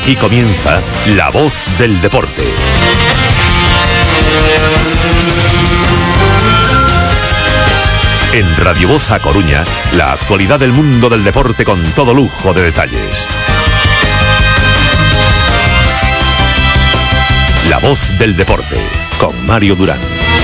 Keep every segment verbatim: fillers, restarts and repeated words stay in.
Aquí comienza La Voz del Deporte. En Radio Voz A Coruña, la actualidad del mundo del deporte con todo lujo de detalles. La Voz del Deporte, con Mario Durán.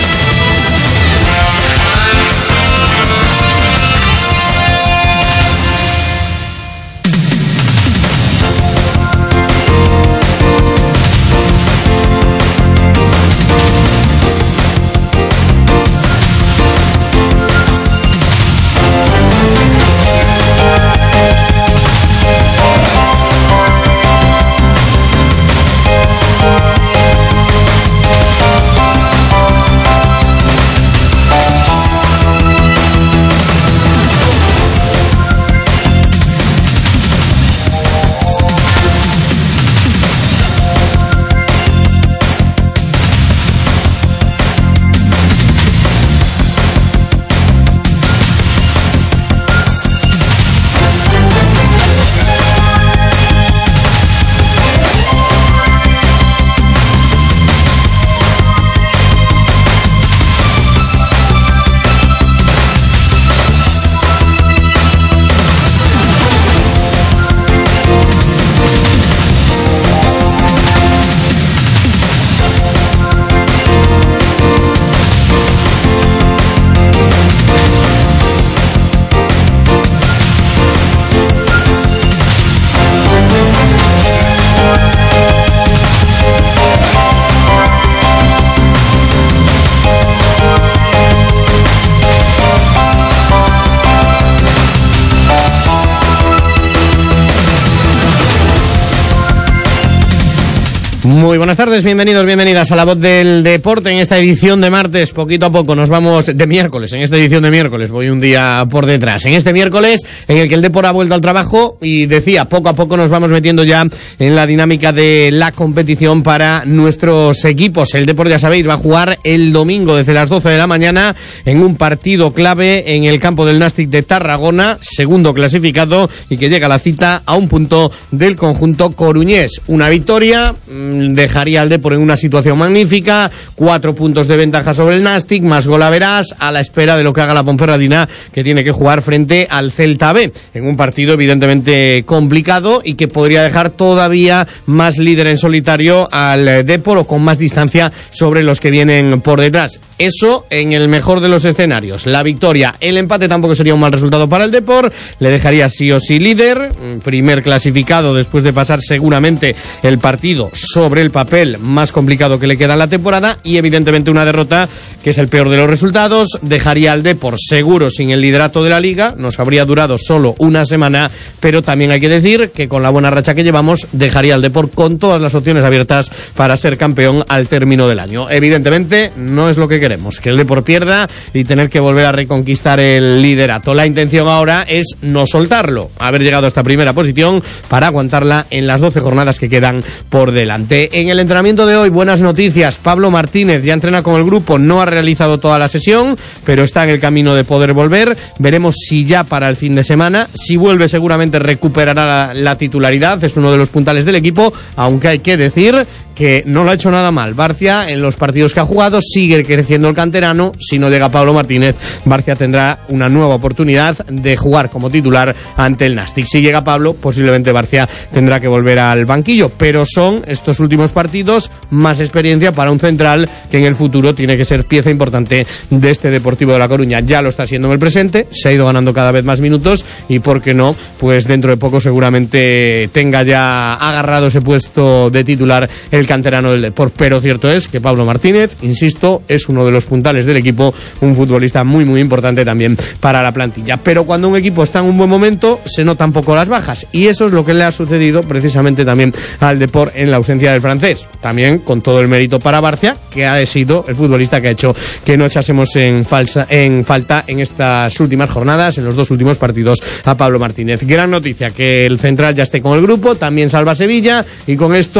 Muy buenas tardes, bienvenidos, bienvenidas a La Voz del Deporte en esta edición de martes. Poquito a poco nos vamos de miércoles, en esta edición de miércoles, voy un día por detrás. En este miércoles en el que el Depor ha vuelto al trabajo y decía, poco a poco nos vamos metiendo ya en la dinámica de la competición para nuestros equipos. El Depor, ya sabéis, va a jugar el domingo desde las doce de la mañana en un partido clave en el campo del Nàstic de Tarragona, segundo clasificado y que llega a la cita a un punto del conjunto coruñés. Una victoria dejaría al Depor en una situación magnífica, cuatro puntos de ventaja sobre el Nàstic, más golaveras, a la espera de lo que haga la Ponferradina, que tiene que jugar frente al Celta B, en un partido evidentemente complicado y que podría dejar todavía más líder en solitario al Depor o con más distancia sobre los que vienen por detrás. Eso en el mejor de los escenarios. La victoria, el empate tampoco sería un mal resultado para el Depor, le dejaría sí o sí líder, primer clasificado después de pasar seguramente el partido sobre el papel más complicado que le queda en la temporada, y evidentemente una derrota que es el peor de los resultados, dejaría al Depor seguro sin el liderato de la Liga, nos habría durado solo una semana, pero también hay que decir que con la buena racha que llevamos dejaría al Depor con todas las opciones abiertas para ser campeón al término del año. Evidentemente no es lo que queremos, que el Depor pierda y tener que volver a reconquistar el liderato. La intención ahora es no soltarlo, haber llegado a esta primera posición para aguantarla en las doce jornadas que quedan por delante. En el entrenamiento de hoy, buenas noticias. Pablo Martínez ya entrena con el grupo, no ha realizado toda la sesión, pero está en el camino de poder volver. Veremos si ya para el fin de semana. Si vuelve, seguramente recuperará la, la titularidad. Es uno de los puntales del equipo, aunque hay que decir que no lo ha hecho nada mal Barcia en los partidos que ha jugado, sigue creciendo el canterano. Si no llega Pablo Martínez, Barcia tendrá una nueva oportunidad de jugar como titular ante el Nàstic. Si llega Pablo, posiblemente Barcia tendrá que volver al banquillo, pero son estos últimos partidos más experiencia para un central que en el futuro tiene que ser pieza importante de este Deportivo de La Coruña. Ya lo está haciendo en el presente, se ha ido ganando cada vez más minutos y por qué no, pues dentro de poco seguramente tenga ya agarrado ese puesto de titular el canterano del Depor. Pero cierto es que Pablo Martínez, insisto, es uno de los puntales del equipo, un futbolista muy muy importante también para la plantilla. Pero cuando un equipo está en un buen momento se notan poco las bajas, y eso es lo que le ha sucedido precisamente también al Depor en la ausencia del francés. También con todo el mérito para Barcia, que ha sido el futbolista que ha hecho que no echásemos en, falsa, en falta en estas últimas jornadas, en los dos últimos partidos, a Pablo Martínez. Gran noticia que el central ya esté con el grupo, también salva Sevilla, y con esto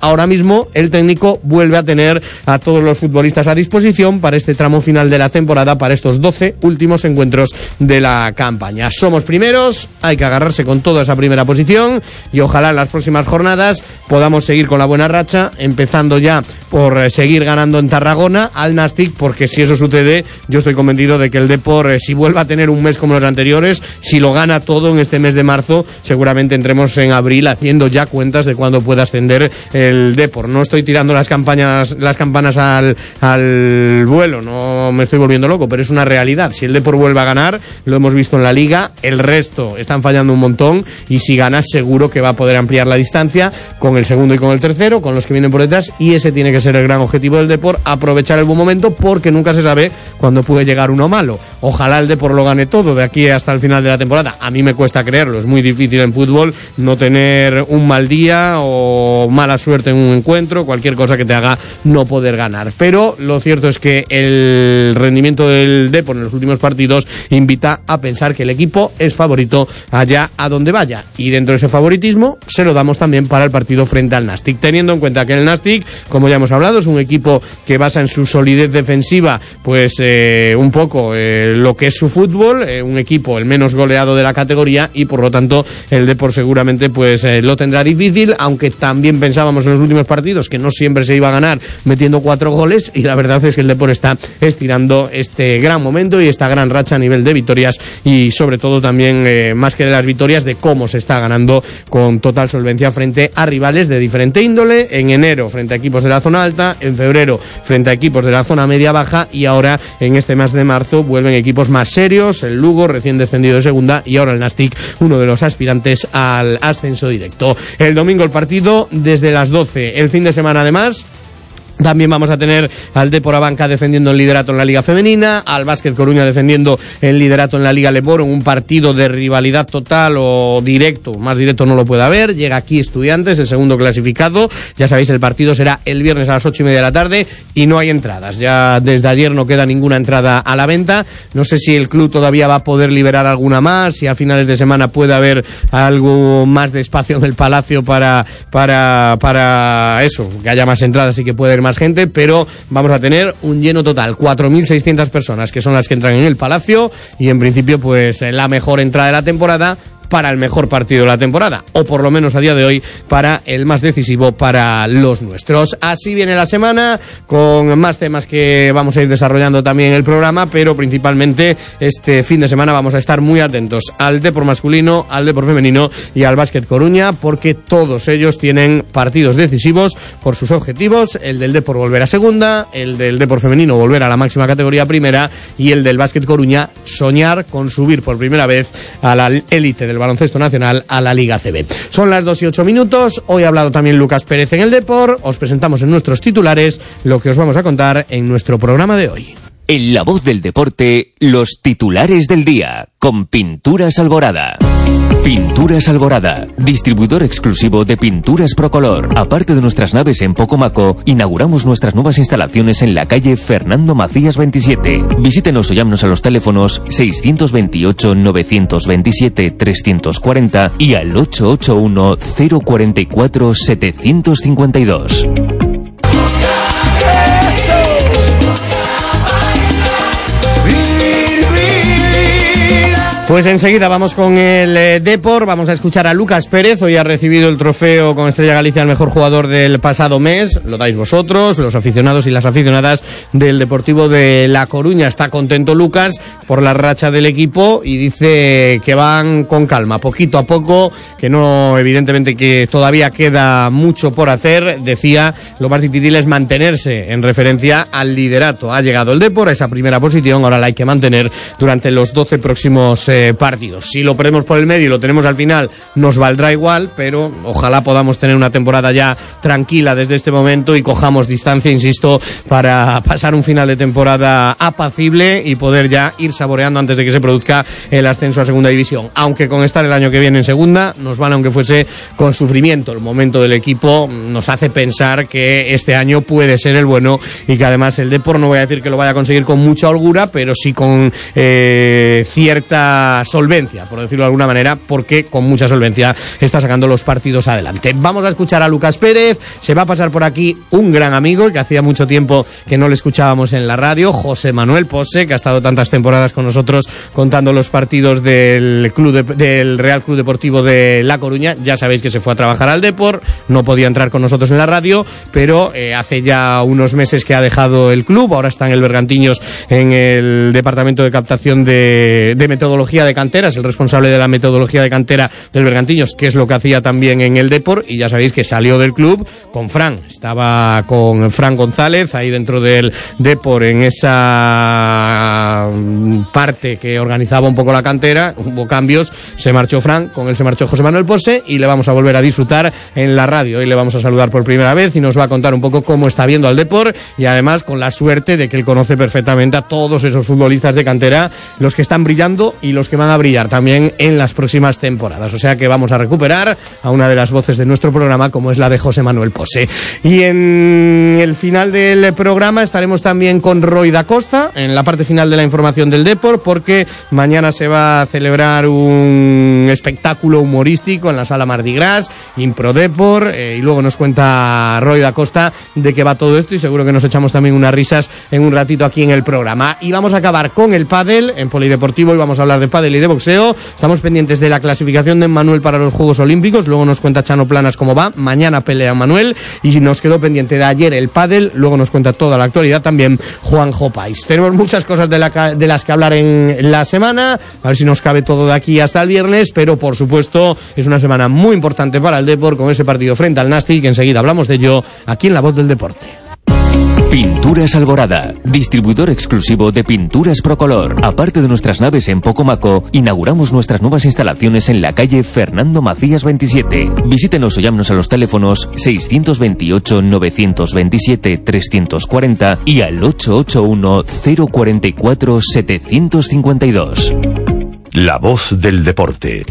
Ahora mismo el técnico vuelve a tener a todos los futbolistas a disposición para este tramo final de la temporada, para estos doce últimos encuentros de la campaña. Somos primeros, hay que agarrarse con toda esa primera posición y ojalá en las próximas jornadas podamos seguir con la buena racha, empezando ya por seguir ganando en Tarragona al Nàstic, porque si eso sucede, yo estoy convencido de que el Depor, eh, si vuelve a tener un mes como los anteriores, si lo gana todo en este mes de marzo, seguramente entremos en abril haciendo ya cuentas de cuándo pueda ascender el Depor. No estoy tirando las campañas, las campanas al, al vuelo, no me estoy volviendo loco, pero es una realidad. Si el Depor vuelve a ganar, lo hemos visto en la Liga, el resto están fallando un montón, y si gana seguro que va a poder ampliar la distancia con el segundo y con el tercero, con los que vienen por detrás, y ese tiene que ser el gran objetivo del Depor, aprovechar el buen momento, porque nunca se sabe cuándo puede llegar uno malo. Ojalá el Depor lo gane todo de aquí hasta el final de la temporada. A mí me cuesta creerlo, es muy difícil en fútbol no tener un mal día o mala suerte en un encuentro, cualquier cosa que te haga no poder ganar. Pero lo cierto es que el rendimiento del Depor en los últimos partidos invita a pensar que el equipo es favorito allá a donde vaya, y dentro de ese favoritismo se lo damos también para el partido frente al Nàstic, teniendo en cuenta que el Nàstic, como ya hemos hablado, es un equipo que basa en su solidez defensiva pues eh, un poco eh, lo que es su fútbol, eh, un equipo el menos goleado de la categoría, y por lo tanto el Depor seguramente pues eh, lo tendrá difícil, aunque también pensábamos en los últimos partidos que no siempre se iba a ganar metiendo cuatro goles, y la verdad es que el Depor está estirando este gran momento y esta gran racha a nivel de victorias, y sobre todo también eh, más que de las victorias, de cómo se está ganando con total solvencia frente a rivales de diferente índole, en enero frente a equipos de la zona alta, en febrero frente a equipos de la zona media-baja, y ahora en este mes de marzo vuelven equipos más serios, el Lugo recién descendido de segunda, y ahora el Nàstic, uno de los aspirantes al ascenso directo. El domingo el partido desde las doce, el fin de semana además también vamos a tener al Depor Abanca defendiendo el liderato en la Liga Femenina, al Básquet Coruña defendiendo el liderato en la Liga Leboro, en un partido de rivalidad total o directo, más directo no lo puede haber. Llega aquí Estudiantes, el segundo clasificado, ya sabéis, el partido será el viernes a las ocho y media de la tarde y no hay entradas, ya desde ayer no queda ninguna entrada a la venta. No sé si el club todavía va a poder liberar alguna más, si a finales de semana puede haber algo más de espacio en el Palacio para, para, para eso, que haya más entradas y que pueda ir más gente, pero vamos a tener un lleno total, cuatro mil seiscientas personas que son las que entran en el Palacio, y en principio pues la mejor entrada de la temporada para el mejor partido de la temporada, o por lo menos a día de hoy para el más decisivo para los nuestros. Así viene la semana, con más temas que vamos a ir desarrollando también en el programa, pero principalmente este fin de semana vamos a estar muy atentos al Depor masculino, al Depor femenino y al Básquet Coruña, porque todos ellos tienen partidos decisivos por sus objetivos: el del Depor volver a segunda, el del Depor femenino volver a la máxima categoría primera, y el del Básquet Coruña soñar con subir por primera vez a la élite del baloncesto nacional, a la Liga C B. Son las dos y ocho minutos. Hoy ha hablado también Lucas Pérez en el Depor. Os presentamos en nuestros titulares lo que os vamos a contar en nuestro programa de hoy. En La Voz del Deporte, los titulares del día, con Pinturas Alborada. Pinturas Alborada, distribuidor exclusivo de pinturas Procolor. Aparte de nuestras naves en Pocomaco, inauguramos nuestras nuevas instalaciones en la calle Fernando Macías veintisiete. Visítenos o llámenos a los teléfonos seiscientos veintiocho, novecientos veintisiete, trescientos cuarenta y al ocho ocho uno, cero cuatro cuatro, setecientos cincuenta y dos. Pues enseguida vamos con el eh, Depor, vamos a escuchar a Lucas Pérez. Hoy ha recibido el trofeo con Estrella Galicia al mejor jugador del pasado mes, lo dais vosotros, los aficionados y las aficionadas del Deportivo de La Coruña. Está contento Lucas por la racha del equipo y dice que van con calma, poquito a poco, que no, evidentemente que todavía queda mucho por hacer. Decía, lo más difícil es mantenerse en referencia al liderato. Ha llegado el Depor a esa primera posición, ahora la hay que mantener durante los doce próximos eh, partidos. Si lo perdemos por el medio y lo tenemos al final, nos valdrá igual, pero ojalá podamos tener una temporada ya tranquila desde este momento y cojamos distancia, insisto, para pasar un final de temporada apacible y poder ya ir saboreando antes de que se produzca el ascenso a segunda división. Aunque con estar el año que viene en segunda, nos vale aunque fuese con sufrimiento. El momento del equipo nos hace pensar que este año puede ser el bueno y que además el Depor, no voy a decir que lo vaya a conseguir con mucha holgura, pero sí con eh, cierta mucha solvencia, por decirlo de alguna manera, porque con mucha solvencia está sacando los partidos adelante. Vamos a escuchar a Lucas Pérez, se va a pasar por aquí un gran amigo que hacía mucho tiempo que no le escuchábamos en la radio, José Manuel Pose, que ha estado tantas temporadas con nosotros contando los partidos del club de, del Real Club Deportivo de La Coruña. Ya sabéis que se fue a trabajar al Depor, no podía entrar con nosotros en la radio, pero eh, hace ya unos meses que ha dejado el club, ahora está en el Bergantiños en el departamento de captación de, de metodología de cantera, es el responsable de la metodología de cantera del Bergantiños, que es lo que hacía también en el Depor, y ya sabéis que salió del club con Fran, estaba con Fran González ahí dentro del Depor en esa parte que organizaba un poco la cantera, hubo cambios, se marchó Fran, con él se marchó José Manuel Pose y le vamos a volver a disfrutar en la radio. Hoy le vamos a saludar por primera vez y nos va a contar un poco cómo está viendo al Depor, y además con la suerte de que él conoce perfectamente a todos esos futbolistas de cantera, los que están brillando y los que van a brillar también en las próximas temporadas. O sea que vamos a recuperar a una de las voces de nuestro programa, como es la de José Manuel Pose. Y en el final del programa estaremos también con Roy da Costa, en la parte final de la información del Depor, porque mañana se va a celebrar un espectáculo humorístico en la Sala Mardi Gras, Impro Depor, eh, y luego nos cuenta Roy da Costa de qué va todo esto, y seguro que nos echamos también unas risas en un ratito aquí en el programa. Y vamos a acabar con el pádel en Polideportivo, y vamos a hablar de pádel y de boxeo. Estamos pendientes de la clasificación de Manuel para los Juegos Olímpicos, luego nos cuenta Chano Planas cómo va, mañana pelea Manuel, y si nos quedó pendiente de ayer el pádel, luego nos cuenta toda la actualidad también Juanjo Pais. Tenemos muchas cosas de, la, de las que hablar en la semana, a ver si nos cabe todo de aquí hasta el viernes, pero por supuesto es una semana muy importante para el Depor con ese partido frente al Nastic, que enseguida hablamos de ello aquí en La Voz del Deporte. Pinturas Alborada, distribuidor exclusivo de pinturas Procolor. Aparte de nuestras naves en Pocomaco, inauguramos nuestras nuevas instalaciones en la calle Fernando Macías veintisiete. Visítenos o llámenos a los teléfonos seiscientos veintiocho, novecientos veintisiete, trescientos cuarenta y al ocho ocho uno, cero cuarenta y cuatro, setecientos cincuenta y dos. La Voz del Deporte.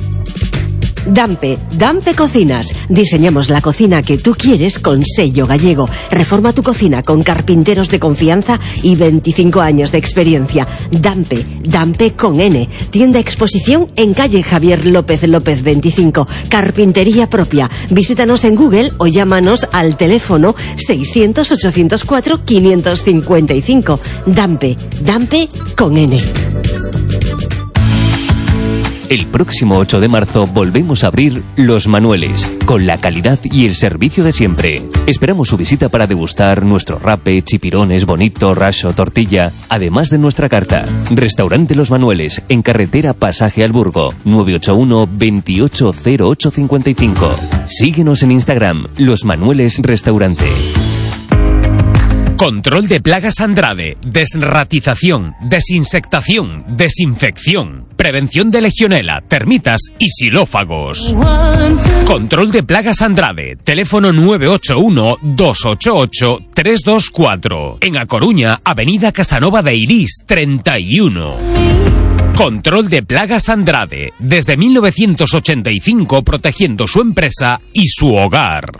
Dampe, Dampe Cocinas. Diseñamos la cocina que tú quieres con sello gallego. Reforma tu cocina con carpinteros de confianza y veinticinco años de experiencia. Dampe, Dampe con N. Tienda exposición en calle Javier López López veinticinco. Carpintería propia. Visítanos en Google o llámanos al teléfono seiscientos, ochocientos cuatro, quinientos cincuenta y cinco. Dampe, Dampe con N. El próximo ocho de marzo volvemos a abrir Los Manueles, con la calidad y el servicio de siempre. Esperamos su visita para degustar nuestro rape, chipirones, bonito, raso, tortilla, además de nuestra carta. Restaurante Los Manueles, en carretera Pasaje al Burgo, nueve ocho uno, veintiocho cero ocho cincuenta y cinco. Síguenos en Instagram, Los Manueles Restaurante. Control de plagas Andrade, desratización, desinsectación, desinfección, prevención de legionela, termitas y xilófagos. Control de plagas Andrade, teléfono nueve ocho uno, dos ocho ocho, tres dos cuatro. En A Coruña, avenida Casanova de Irís, treinta y uno. Control de plagas Andrade, desde mil novecientos ochenta y cinco protegiendo su empresa y su hogar.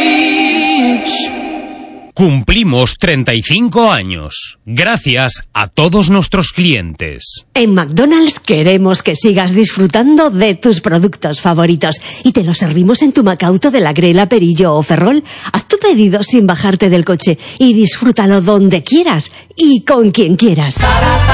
Cumplimos treinta y cinco años. Gracias a todos nuestros clientes. En McDonald's queremos que sigas disfrutando de tus productos favoritos y te los servimos en tu Macauto de la Grela, Perillo o Ferrol. Haz tu pedido sin bajarte del coche y disfrútalo donde quieras y con quien quieras.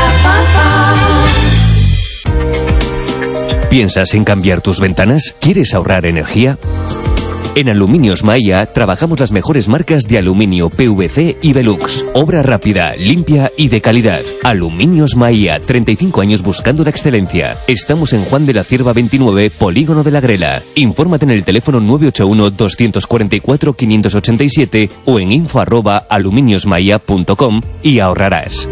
¿Piensas en cambiar tus ventanas? ¿Quieres ahorrar energía? En Aluminios Maya trabajamos las mejores marcas de aluminio P V C y Velux. Obra rápida, limpia y de calidad. Aluminios Maya, treinta y cinco años buscando la excelencia. Estamos en Juan de la Cierva veintinueve, Polígono de la Grela. Infórmate en el teléfono nueve ocho uno, dos cuatro cuatro, cinco ocho siete o en info arroba aluminiosmaya punto com y ahorrarás.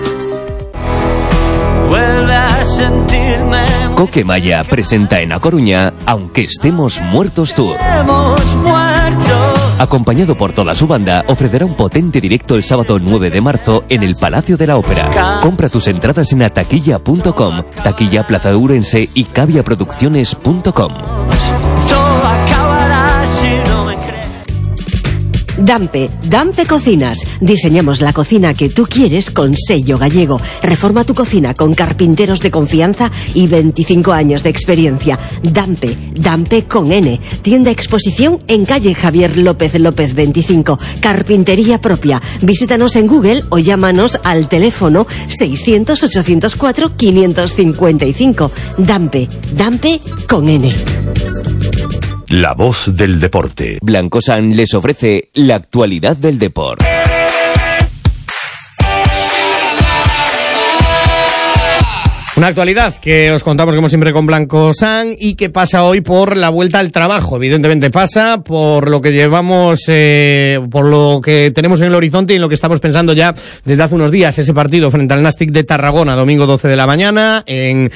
Coque Maya presenta en A Coruña Aunque estemos muertos tour. Acompañado por toda su banda, ofrecerá un potente directo el sábado nueve de marzo en el Palacio de la Ópera. Compra tus entradas en ataquilla punto com, Taquilla Plaza de Ourense y caviaproducciones punto com. Dampe, Dampe Cocinas. Diseñamos la cocina que tú quieres con sello gallego. Reforma tu cocina con carpinteros de confianza y veinticinco años de experiencia. Dampe, Dampe con N. Tienda exposición en calle Javier López López veinticinco. Carpintería propia. Visítanos en Google o llámanos al teléfono seiscientos, ochocientos cuatro, quinientos cincuenta y cinco. Dampe, Dampe con N. La voz del deporte. Blancosan les ofrece la actualidad del deporte. Una actualidad que os contamos como siempre con Blancosan y que pasa hoy por la vuelta al trabajo. Evidentemente pasa por lo que llevamos, eh, por lo que tenemos en el horizonte y en lo que estamos pensando ya desde hace unos días. Ese partido frente al Nàstic de Tarragona, domingo doce de la mañana, en,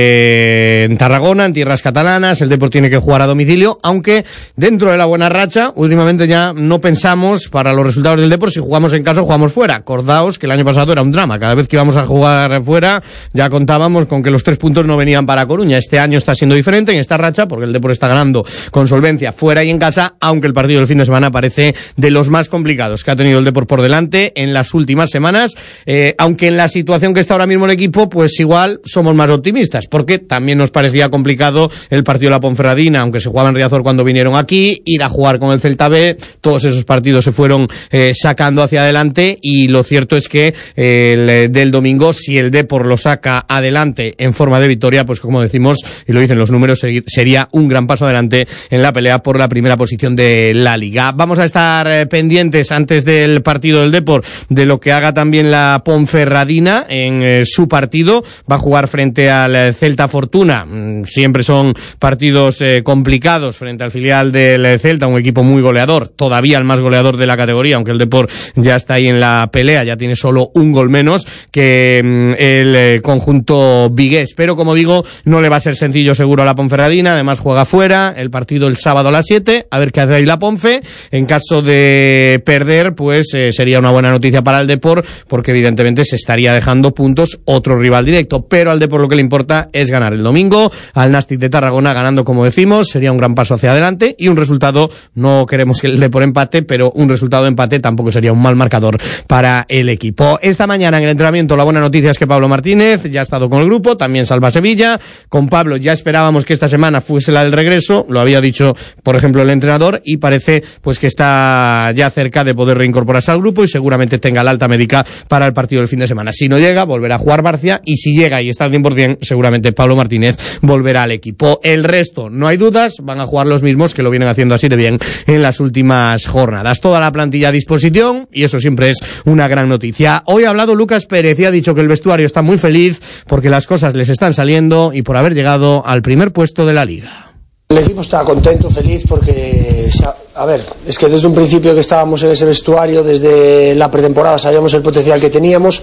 eh, en Tarragona, en tierras catalanas. El Depor tiene que jugar a domicilio, aunque dentro de la buena racha, últimamente ya no pensamos para los resultados del Depor si jugamos en casa o jugamos fuera. Acordaos que el año pasado era un drama. Cada vez que íbamos a jugar fuera ya contábamos con que los tres puntos no venían para Coruña. Este año está siendo diferente en esta racha porque el Depor está ganando con solvencia fuera y en casa, aunque el partido del fin de semana parece de los más complicados que ha tenido el Depor por delante en las últimas semanas, eh, aunque en la situación que está ahora mismo el equipo, pues igual somos más optimistas, porque también nos parecía complicado el partido de la Ponferradina, aunque se jugaba en Riazor cuando vinieron aquí, ir a jugar con el Celta B, todos esos partidos se fueron eh, sacando hacia adelante y lo cierto es que eh, el del domingo, si el Depor lo saca adelante en forma de victoria, pues como decimos y lo dicen los números, sería un gran paso adelante en la pelea por la primera posición de la Liga. Vamos a estar pendientes antes del partido del Depor de lo que haga también la Ponferradina en eh, su partido. Va a jugar frente al Celta Fortuna. Siempre son partidos eh, complicados frente al filial del Celta, un equipo muy goleador, todavía el más goleador de la categoría, aunque el Depor ya está ahí en la pelea, ya tiene solo un gol menos que mm, el eh, conjunto vigués, pero como digo, no le va a ser sencillo seguro a la Ponferradina. Además juega fuera, el partido el sábado a las siete, a ver qué hace ahí la Ponfe. En caso de perder, pues eh, sería una buena noticia para el Depor, porque evidentemente se estaría dejando puntos otro rival directo, pero al Depor lo que le importa es ganar el domingo al Nàstic de Tarragona, ganando como decimos, sería un gran paso hacia adelante y un resultado, no queremos que el Depor empate, pero un resultado de empate tampoco sería un mal marcador para el equipo. Esta mañana en el entrenamiento la buena noticia es que Pablo Martínez ya ha estado con el grupo, también salva Sevilla. Con Pablo ya esperábamos que esta semana fuese la del regreso, lo había dicho por ejemplo el entrenador, y parece pues que está ya cerca de poder reincorporarse al grupo y seguramente tenga la alta médica para el partido del fin de semana. Si no llega, volverá a jugar Barcia, y si llega y está al cien por ciento, seguramente Pablo Martínez volverá al equipo. El resto, no hay dudas, van a jugar los mismos que lo vienen haciendo así de bien en las últimas jornadas. Toda la plantilla a disposición y eso siempre es una gran noticia. Hoy ha hablado Lucas Pérez y ha dicho que el vestuario está muy feliz porque las cosas les están saliendo y por haber llegado al primer puesto de la Liga. El equipo está contento, feliz, porque, a ver, es que desde un principio que estábamos en ese vestuario, desde la pretemporada sabíamos el potencial que teníamos,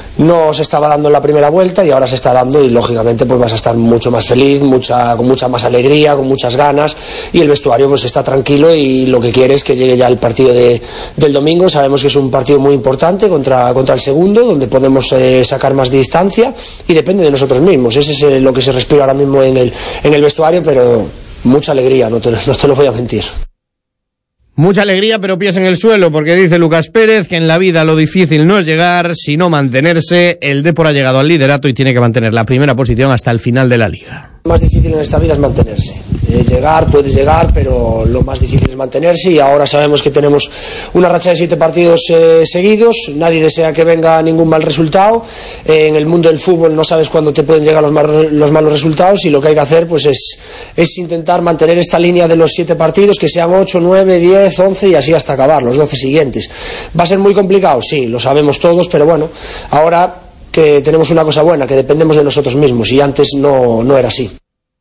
no se estaba dando en la primera vuelta y ahora se está dando y lógicamente pues vas a estar mucho más feliz, mucha, con mucha más alegría, con muchas ganas, y el vestuario pues está tranquilo y lo que quiere es que llegue ya el partido de, del domingo. Sabemos que es un partido muy importante contra, contra el segundo, donde podemos eh, sacar más distancia y depende de nosotros mismos. Ese es eh, lo que se respira ahora mismo en el, en el vestuario, pero mucha alegría, no te, no te lo voy a mentir. Mucha alegría, pero pies en el suelo, porque dice Lucas Pérez que en la vida lo difícil no es llegar, sino mantenerse. El Depor ha llegado al liderato y tiene que mantener la primera posición hasta el final de la Liga. Lo más difícil en esta vida es mantenerse. Eh, llegar, puedes llegar, pero lo más difícil es mantenerse, y ahora sabemos que tenemos una racha de siete partidos eh, seguidos. Nadie desea que venga ningún mal resultado. Eh, en el mundo del fútbol no sabes cuándo te pueden llegar los, mal, los malos resultados, y lo que hay que hacer pues es, es intentar mantener esta línea de los siete partidos, que sean ocho, nueve, diez, once y así hasta acabar, los doce siguientes. ¿Va a ser muy complicado? Sí, lo sabemos todos, pero bueno, ahora que tenemos una cosa buena, que dependemos de nosotros mismos, y antes no, no era así.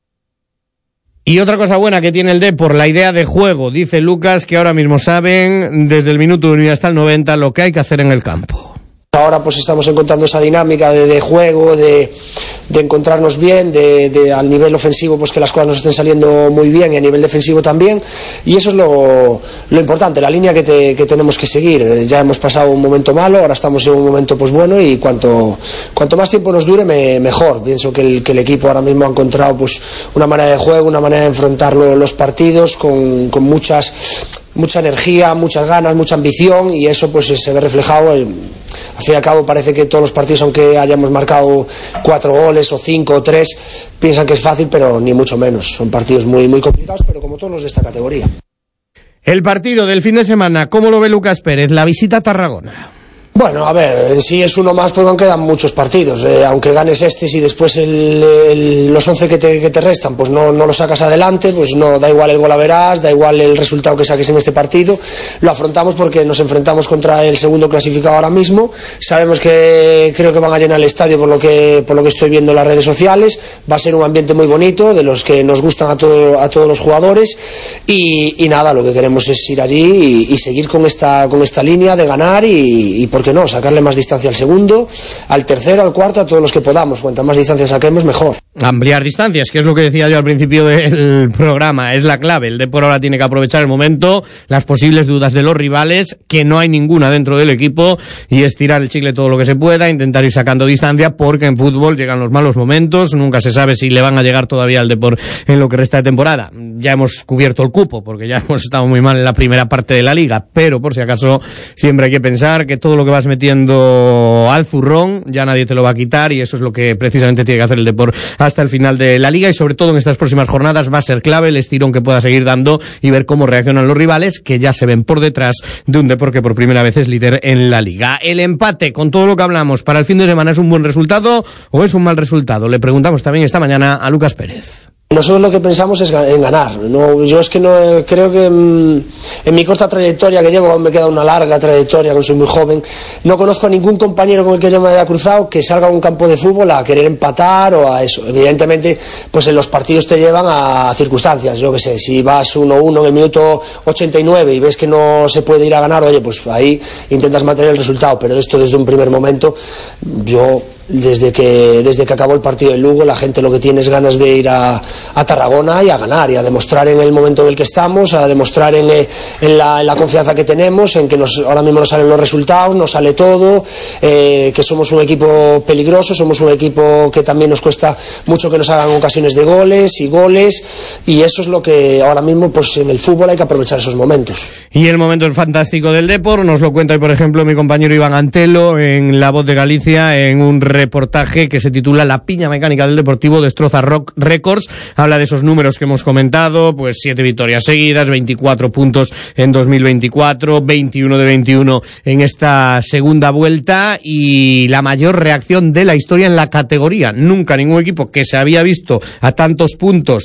Y otra cosa buena que tiene el Depor, la idea de juego. Dice Lucas que ahora mismo saben, desde el minuto uno hasta el noventa, lo que hay que hacer en el campo. Ahora pues estamos encontrando esa dinámica de, de juego, de, de encontrarnos bien, de, de al nivel ofensivo pues que las cosas nos estén saliendo muy bien, y a nivel defensivo también, y eso es lo, lo importante, la línea que, te, que tenemos que seguir. Ya hemos pasado un momento malo, ahora estamos en un momento pues bueno, y cuanto, cuanto más tiempo nos dure me, mejor. Pienso que el, que el equipo ahora mismo ha encontrado pues una manera de juego, una manera de enfrentar los partidos con, con muchas mucha energía, muchas ganas, mucha ambición, y eso pues se ve reflejado. En, al fin y al cabo parece que todos los partidos, aunque hayamos marcado cuatro goles o cinco o tres, piensan que es fácil, pero ni mucho menos. Son partidos muy, muy complicados, pero como todos los de esta categoría. El partido del fin de semana, ¿cómo lo ve Lucas Pérez? La visita a Tarragona. Bueno, a ver, si es uno más, pues aún quedan muchos partidos. Eh, aunque ganes este, si después el, el, los once que te, que te restan, pues no, no lo sacas adelante, pues no, da igual el gol a verás, da igual el resultado que saques en este partido. Lo afrontamos porque nos enfrentamos contra el segundo clasificado ahora mismo. Sabemos que creo que van a llenar el estadio por lo que, por lo que estoy viendo en las redes sociales. Va a ser un ambiente muy bonito, de los que nos gustan a, todo, a todos los jugadores. Y, y nada, lo que queremos es ir allí y, y seguir con esta, con esta línea de ganar y, y por que no, sacarle más distancia al segundo, al tercero, al cuarto, a todos los que podamos. Cuanta más distancia saquemos, mejor. Ampliar distancias, que es lo que decía yo al principio del programa, es la clave. El Depor ahora tiene que aprovechar el momento, las posibles dudas de los rivales, que no hay ninguna dentro del equipo, y estirar el chicle todo lo que se pueda, intentar ir sacando distancia, porque en fútbol llegan los malos momentos, nunca se sabe si le van a llegar todavía al Depor en lo que resta de temporada. Ya hemos cubierto el cupo, porque ya hemos estado muy mal en la primera parte de la liga, pero por si acaso siempre hay que pensar que todo lo que vas metiendo al zurrón ya nadie te lo va a quitar, y eso es lo que precisamente tiene que hacer el Depor hasta el final de la liga, y sobre todo en estas próximas jornadas va a ser clave el estirón que pueda seguir dando y ver cómo reaccionan los rivales, que ya se ven por detrás de un Depor que por primera vez es líder en la liga. El empate, con todo lo que hablamos, para el fin de semana, ¿es un buen resultado o es un mal resultado? Le preguntamos también esta mañana a Lucas Pérez. Nosotros lo que pensamos es en ganar. No, yo es que no creo que en, en mi corta trayectoria que llevo, me queda una larga trayectoria, que soy muy joven, no conozco a ningún compañero con el que yo me haya cruzado que salga a un campo de fútbol a querer empatar o a eso. Evidentemente, pues en los partidos te llevan a circunstancias. Yo que sé, si vas uno uno en el minuto ochenta y nueve y ves que no se puede ir a ganar, oye, pues ahí intentas mantener el resultado. Pero de esto desde un primer momento, yo desde que desde que acabó el partido de Lugo, la gente lo que tiene es ganas de ir a, a Tarragona y a ganar, y a demostrar en el momento en el que estamos, a demostrar en, en, la, en la confianza que tenemos, en que nos, ahora mismo nos salen los resultados, nos sale todo, eh, que somos un equipo peligroso, somos un equipo que también nos cuesta mucho que nos hagan ocasiones de goles y goles, y eso es lo que ahora mismo, pues en el fútbol hay que aprovechar esos momentos. Y el momento fantástico del Depor nos lo cuenta hoy, por ejemplo, mi compañero Iván Antelo en La Voz de Galicia, en un reportaje que se titula La piña mecánica del Deportivo destroza rock récords. Habla de esos números que hemos comentado, pues siete victorias seguidas, veinticuatro puntos en dos mil veinticuatro, veintiuno de veintiuno en esta segunda vuelta, y la mayor reacción de la historia en la categoría. Nunca ningún equipo que se había visto a tantos puntos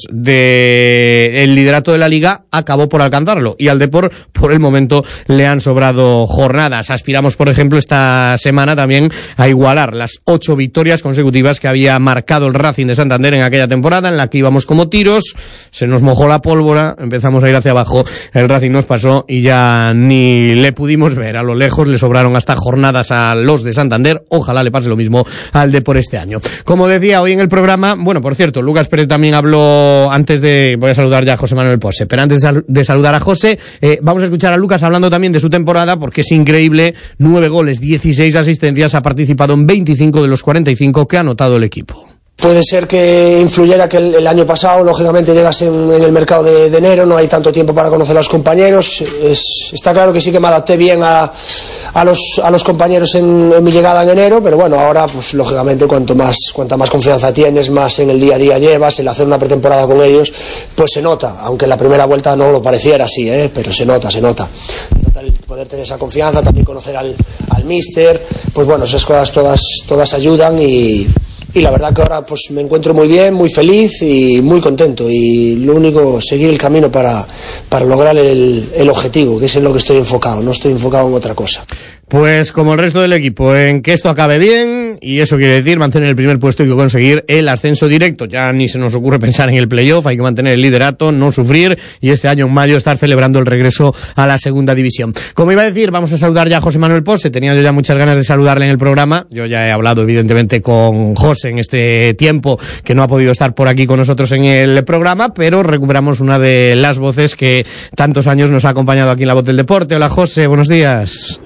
del liderato de la liga acabó por alcanzarlo, y al Depor por el momento le han sobrado jornadas. Aspiramos, por ejemplo, esta semana también a igualar las ocho victorias consecutivas que había marcado el Racing de Santander en aquella temporada, en la que íbamos como tiros, se nos mojó la pólvora, empezamos a ir hacia abajo, el Racing nos pasó y ya ni le pudimos ver. A lo lejos le sobraron hasta jornadas a los de Santander. Ojalá le pase lo mismo al Depor este año. Como decía hoy en el programa, bueno, por cierto, Lucas Pérez también habló antes de, voy a saludar ya a José Manuel Pose, pero antes de saludar a José, eh, vamos a escuchar a Lucas hablando también de su temporada, porque es increíble: nueve goles, dieciséis asistencias, ha participado en veinticinco de los cuarenta y cinco que ha anotado el equipo. Puede ser que influyera que el, el año pasado, lógicamente, llegas en, en el mercado de, de enero, no hay tanto tiempo para conocer a los compañeros. Es, está claro que sí que me adapté bien a, a, los, a los compañeros en, en mi llegada en enero, pero bueno, ahora, pues lógicamente, cuanto más, cuanta más confianza tienes, más en el día a día llevas, el hacer una pretemporada con ellos, pues se nota, aunque en la primera vuelta no lo pareciera así, ¿eh? Pero se nota, se nota. El poder tener esa confianza, también conocer al, al míster, pues bueno, esas cosas todas, todas ayudan, y y la verdad que ahora pues me encuentro muy bien, muy feliz y muy contento, y lo único, seguir el camino para, para lograr el, el objetivo, que es en lo que estoy enfocado, no estoy enfocado en otra cosa. Pues como el resto del equipo, en que esto acabe bien, y eso quiere decir mantener el primer puesto y conseguir el ascenso directo. Ya ni se nos ocurre pensar en el playoff, hay que mantener el liderato, no sufrir, y este año en mayo estar celebrando el regreso a la segunda división. Como iba a decir, vamos a saludar ya a José Manuel Pose. Tenía yo ya muchas ganas de saludarle en el programa. Yo ya he hablado evidentemente con José en este tiempo que no ha podido estar por aquí con nosotros en el programa, pero recuperamos una de las voces que tantos años nos ha acompañado aquí en La Voz del Deporte. Hola José, buenos días.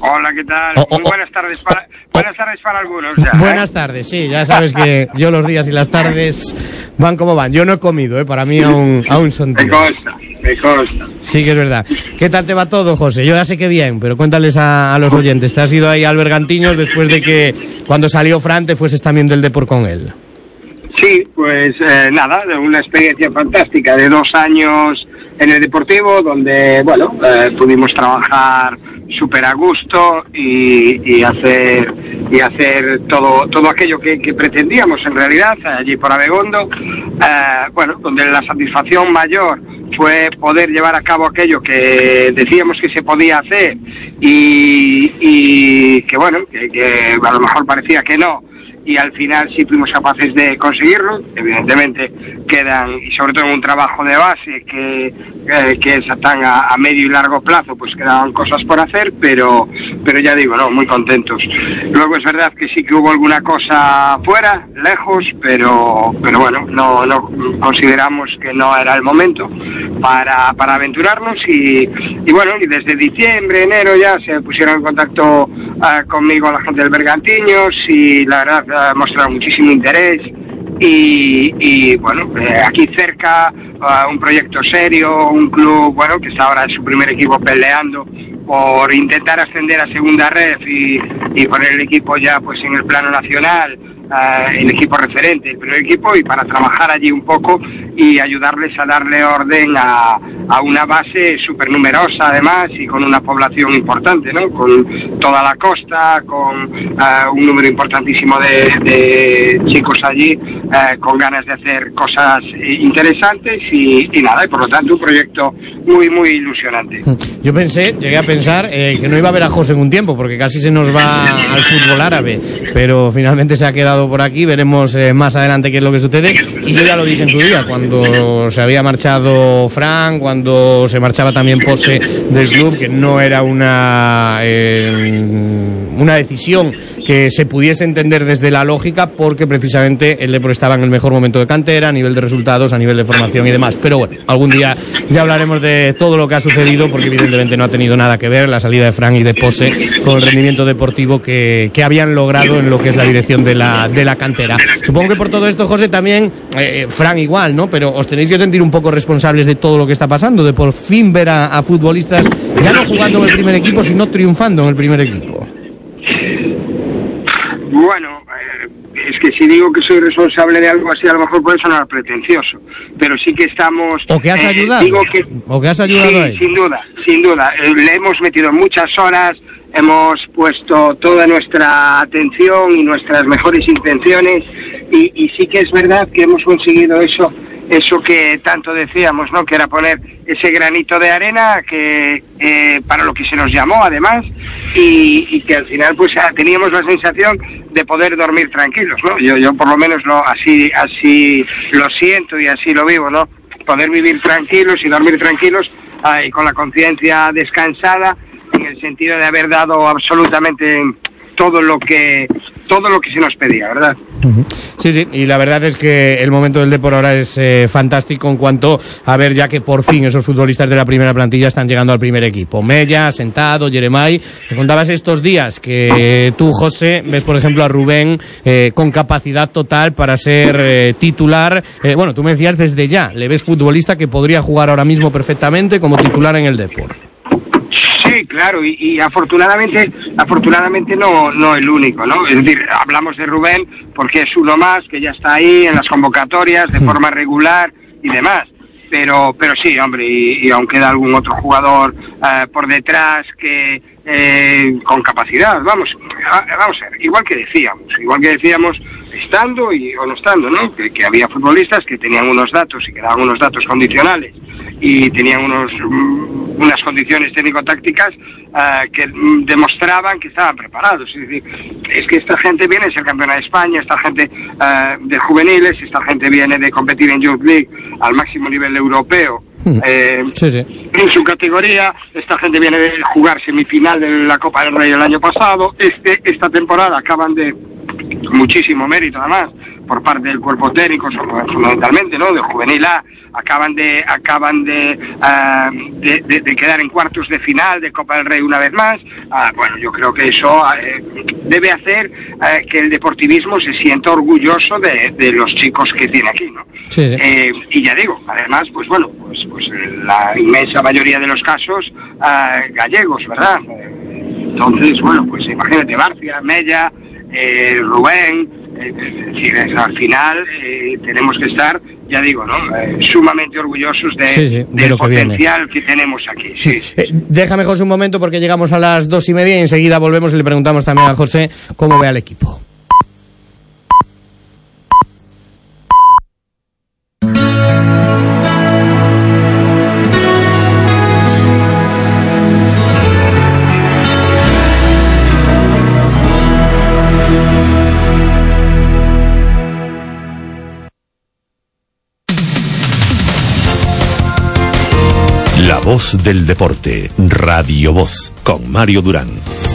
Hola, ¿qué tal? Oh, oh, Muy buenas tardes para, oh, buenas tardes para algunos ya, ¿eh? Buenas tardes, sí, ya sabes que yo los días y las tardes van como van. Yo no he comido, ¿eh? Para mí aún, aún son días. Me consta, me consta. Sí que es verdad. ¿Qué tal te va todo, José? Yo ya sé que bien, pero cuéntales a, a los oyentes. Te has ido ahí al Bergantiños después de que cuando salió Fran te fueses también del Depor con él. Sí, pues eh, nada, una experiencia fantástica de dos años en el Deportivo, donde, bueno, eh, pudimos trabajar súper a gusto y, y hacer y hacer todo todo aquello que, que pretendíamos en realidad allí por Abegondo, eh, bueno, donde la satisfacción mayor fue poder llevar a cabo aquello que decíamos que se podía hacer y, y que bueno, que, que a lo mejor parecía que no, y al final sí fuimos capaces de conseguirlo. Evidentemente quedan, y sobre todo en un trabajo de base que, eh, que es tan a, a medio y largo plazo, pues quedaban cosas por hacer, pero pero ya digo, no, muy contentos. Luego es verdad que sí que hubo alguna cosa fuera, lejos, pero pero bueno, no no consideramos que no era el momento para para aventurarnos y, y bueno, y desde diciembre, enero ya se pusieron en contacto uh, conmigo la gente del Bergantiños y la verdad uh, mostraron muchísimo interés y, y bueno, eh, aquí cerca uh, un proyecto serio, un club bueno que está ahora en su primer equipo peleando por intentar ascender a segunda ref y, y poner el equipo ya pues en el plano nacional, uh, el equipo referente, el primer equipo, y para trabajar allí un poco y ayudarles a darle orden a, a una base súper numerosa además y con una población importante, ¿no? Con toda la costa, con uh, un número importantísimo de, de chicos allí uh, con ganas de hacer cosas interesantes y, y nada, y por lo tanto un proyecto muy muy ilusionante. Yo pensé, llegué a pensar eh, que no iba a ver a José en un tiempo porque casi se nos va al fútbol árabe, pero finalmente se ha quedado por aquí. Veremos eh, más adelante qué es lo que sucede, y yo ya lo dije en su día cuando se había marchado Fran, cuando se marchaba también Pose del club, que no era una eh, una decisión que se pudiese entender desde la lógica, porque precisamente el Depor estaba en el mejor momento de cantera, a nivel de resultados, a nivel de formación y demás. Pero bueno, algún día ya hablaremos de todo lo que ha sucedido, porque evidentemente no ha tenido nada que ver la salida de Fran y de Pose con el rendimiento deportivo que, que habían logrado en lo que es la dirección de la, de la cantera. Supongo que por todo esto, José, también eh, Fran igual, ¿no? Pero os tenéis que sentir un poco responsables de todo lo que está pasando, de por fin ver a, a futbolistas ya no jugando en el primer equipo, sino triunfando en el primer equipo. Bueno, eh, es que si digo que soy responsable de algo así, a lo mejor puede sonar pretencioso, pero sí que estamos... ¿O que has eh, ayudado? Digo que, ¿O que has ayudado sí, ahí? sin duda, sin duda. Eh, le hemos metido muchas horas, hemos puesto toda nuestra atención y nuestras mejores intenciones, y, y sí que es verdad que hemos conseguido eso, eso que tanto decíamos, ¿no? Que era poner ese granito de arena que eh, para lo que se nos llamó además, y, y que al final pues teníamos la sensación de poder dormir tranquilos, ¿no? Yo yo por lo menos lo así así lo siento y así lo vivo, ¿no? Poder vivir tranquilos y dormir tranquilos eh, y con la conciencia descansada, en el sentido de haber dado absolutamente todo lo que todo lo que se nos pedía, ¿verdad? Sí, sí, y la verdad es que el momento del Depor ahora es eh, fantástico en cuanto a ver ya que por fin esos futbolistas de la primera plantilla están llegando al primer equipo. Mella, Sentado, Jeremai. Me contabas estos días que tú, José, ves por ejemplo a Rubén eh, con capacidad total para ser eh, titular. Eh, bueno, tú me decías desde ya, le ves futbolista que podría jugar ahora mismo perfectamente como titular en el Depor. Sí, claro, y, y afortunadamente, afortunadamente no, no el único, ¿no? Es decir, hablamos de Rubén porque es uno más que ya está ahí en las convocatorias de forma regular y demás. Pero, pero sí, hombre, y, y aún queda algún otro jugador uh, por detrás que eh, con capacidad, vamos, a, vamos a ver, igual que decíamos, igual que decíamos, estando y o no estando, ¿no? Que, que había futbolistas que tenían unos datos y que daban unos datos condicionales y tenían unos unas condiciones técnico-tácticas uh, que mm, demostraban que estaban preparados. Es decir, es que esta gente viene de ser campeona de España, esta gente uh, de juveniles, esta gente viene de competir en Youth League al máximo nivel europeo. Eh, sí, sí. En su categoría, esta gente viene de jugar semifinal de la Copa del Rey el año pasado. Este, esta temporada acaban de, con muchísimo mérito además, por parte del cuerpo técnico, fundamentalmente, ¿no? De Juvenil A, acaban de acaban de, uh, de, de, de quedar en cuartos de final de Copa del Rey una vez más. Uh, bueno, yo creo que eso uh, debe hacer uh, que el deportivismo se sienta orgulloso de, de los chicos que tiene aquí, ¿no? Sí, sí. Eh, y ya digo, además, pues bueno, pues, pues la inmensa mayoría de los casos uh, gallegos, ¿verdad? Entonces, bueno, pues imagínate, Barcia, Mella, eh, Rubén, eh, es decir, es, al final eh, tenemos que estar, ya digo, ¿no? Eh, sumamente orgullosos de, sí, sí, de del lo que potencial viene. que tenemos aquí. Sí, sí, eh, sí. Déjame, José, un momento porque llegamos a las dos y media y enseguida volvemos y le preguntamos también a José cómo ve al equipo. La voz del deporte, Radio Voz, con Mario Durán.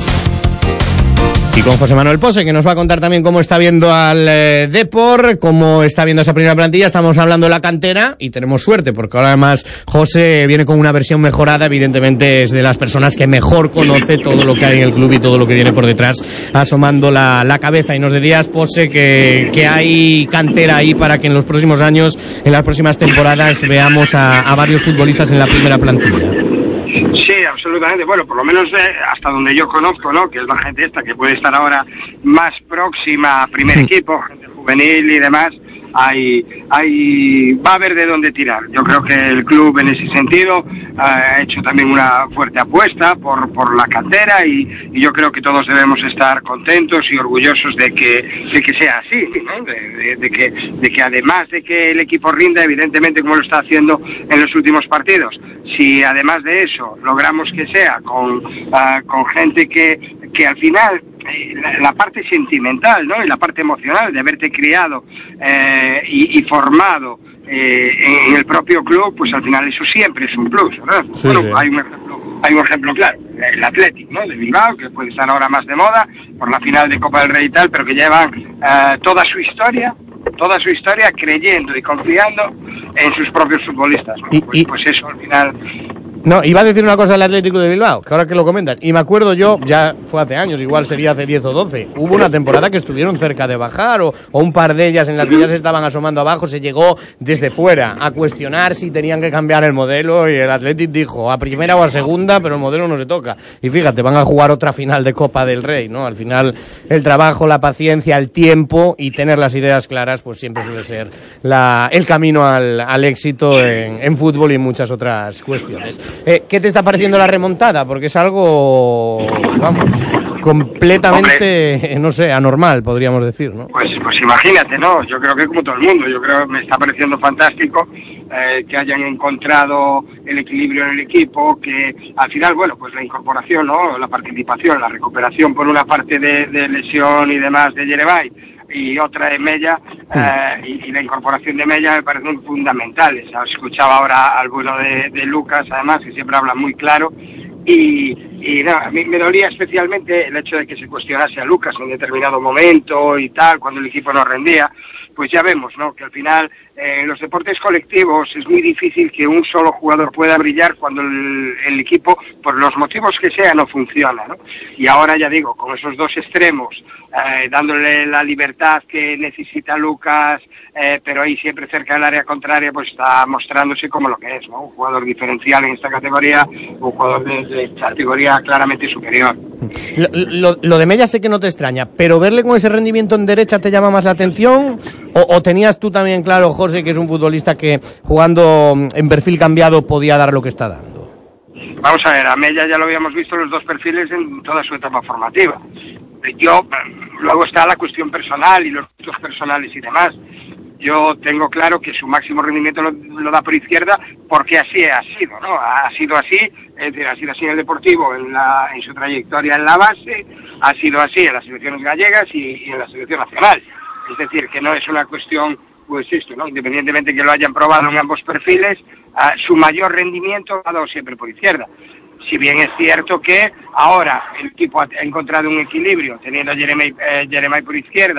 Y con José Manuel Pose, que nos va a contar también cómo está viendo al eh, Depor, cómo está viendo esa primera plantilla. Estamos hablando de la cantera y tenemos suerte, porque ahora además José viene con una versión mejorada. Evidentemente es de las personas que mejor conoce todo lo que hay en el club y todo lo que viene por detrás, asomando la, la cabeza. Y nos decías, Pose, que, que hay cantera ahí para que en los próximos años, en las próximas temporadas, veamos a, a varios futbolistas en la primera plantilla. Sí, absolutamente. Bueno, por lo menos eh, hasta donde yo conozco, ¿no? Que es la gente esta que puede estar ahora más próxima a primer equipo, gente juvenil y demás. Hay, hay, va a haber de dónde tirar. Yo creo que el club en ese sentido eh, ha hecho también una fuerte apuesta por, por la cantera y, y yo creo que todos debemos estar contentos y orgullosos de que, de que sea así, ¿no? de, de, de, que, de que además de que el equipo rinda, evidentemente como lo está haciendo en los últimos partidos, si además de eso logramos que sea con, uh, con gente que, que al final La, la parte sentimental, ¿no? Y la parte emocional de haberte criado eh, y, y formado eh, en, en el propio club, pues al final eso siempre es un plus, ¿verdad? Sí, bueno, sí. hay un ejemplo, hay un ejemplo claro, el Athletic, ¿no? De Bilbao, que puede estar ahora más de moda por la final de Copa del Rey y tal, pero que llevan eh, toda su historia, toda su historia creyendo y confiando en sus propios futbolistas, ¿no? Y, pues, y... pues eso al final. No, iba a decir una cosa del Atlético de Bilbao, que ahora que lo comentan, y me acuerdo yo, ya fue hace años, igual sería hace diez o doce, hubo una temporada que estuvieron cerca de bajar, o, o un par de ellas en las que ya se estaban asomando abajo, se llegó desde fuera a cuestionar si tenían que cambiar el modelo, y el Atlético dijo, a primera o a segunda, pero el modelo no se toca. Y fíjate, van a jugar otra final de Copa del Rey, ¿no? Al final, el trabajo, la paciencia, el tiempo y tener las ideas claras, pues siempre suele ser la, el camino al, al éxito en, en fútbol y en muchas otras cuestiones. Eh, ¿Qué te está pareciendo la remontada? Porque es algo, vamos, completamente, Hombre, no sé, anormal, podríamos decir, ¿no? Pues, pues imagínate, ¿no? Yo creo que como todo el mundo, yo creo que me está pareciendo fantástico eh, que hayan encontrado el equilibrio en el equipo, que al final, bueno, pues la incorporación, ¿no? La participación, la recuperación por una parte de, de lesión y demás de Yerebay, y otra de Mella, eh, y, y la incorporación de Mella me parecen fundamentales. Escuchaba ahora al bueno de, de Lucas, además, que siempre habla muy claro, y, y no, a mí me dolía especialmente el hecho de que se cuestionase a Lucas en determinado momento y tal, cuando el equipo no rendía. Pues ya vemos, ¿no? Que al final eh, en los deportes colectivos es muy difícil que un solo jugador pueda brillar cuando el, el equipo, por los motivos que sea, no funciona, ¿no? Y ahora ya digo, con esos dos extremos, eh, dándole la libertad que necesita Lucas, eh, pero ahí siempre cerca del área contraria, pues está mostrándose como lo que es, ¿no? Un jugador diferencial en esta categoría, un jugador de, de categoría claramente superior. Lo, lo, lo de Mella sé que no te extraña, pero verle con ese rendimiento en derecha te llama más la atención, o, o tenías tú también claro, José, que es un futbolista que jugando en perfil cambiado podía dar lo que está dando. Vamos a ver, a Mella ya lo habíamos visto los dos perfiles en toda su etapa formativa. Yo, luego está la cuestión personal y los gustos personales y demás. Yo tengo claro que su máximo rendimiento lo, lo da por izquierda porque así ha sido, ¿no? Ha sido así, es decir, ha sido así en el Deportivo, en, la, en su trayectoria en la base, ha sido así en las selecciones gallegas y, y en la selección nacional. Es decir, que no es una cuestión, pues esto, ¿no? Independientemente que lo hayan probado en ambos perfiles, uh, su mayor rendimiento ha dado siempre por izquierda. Si bien es cierto que ahora el equipo ha encontrado un equilibrio, teniendo a Jeremy, eh, Jeremy por izquierda,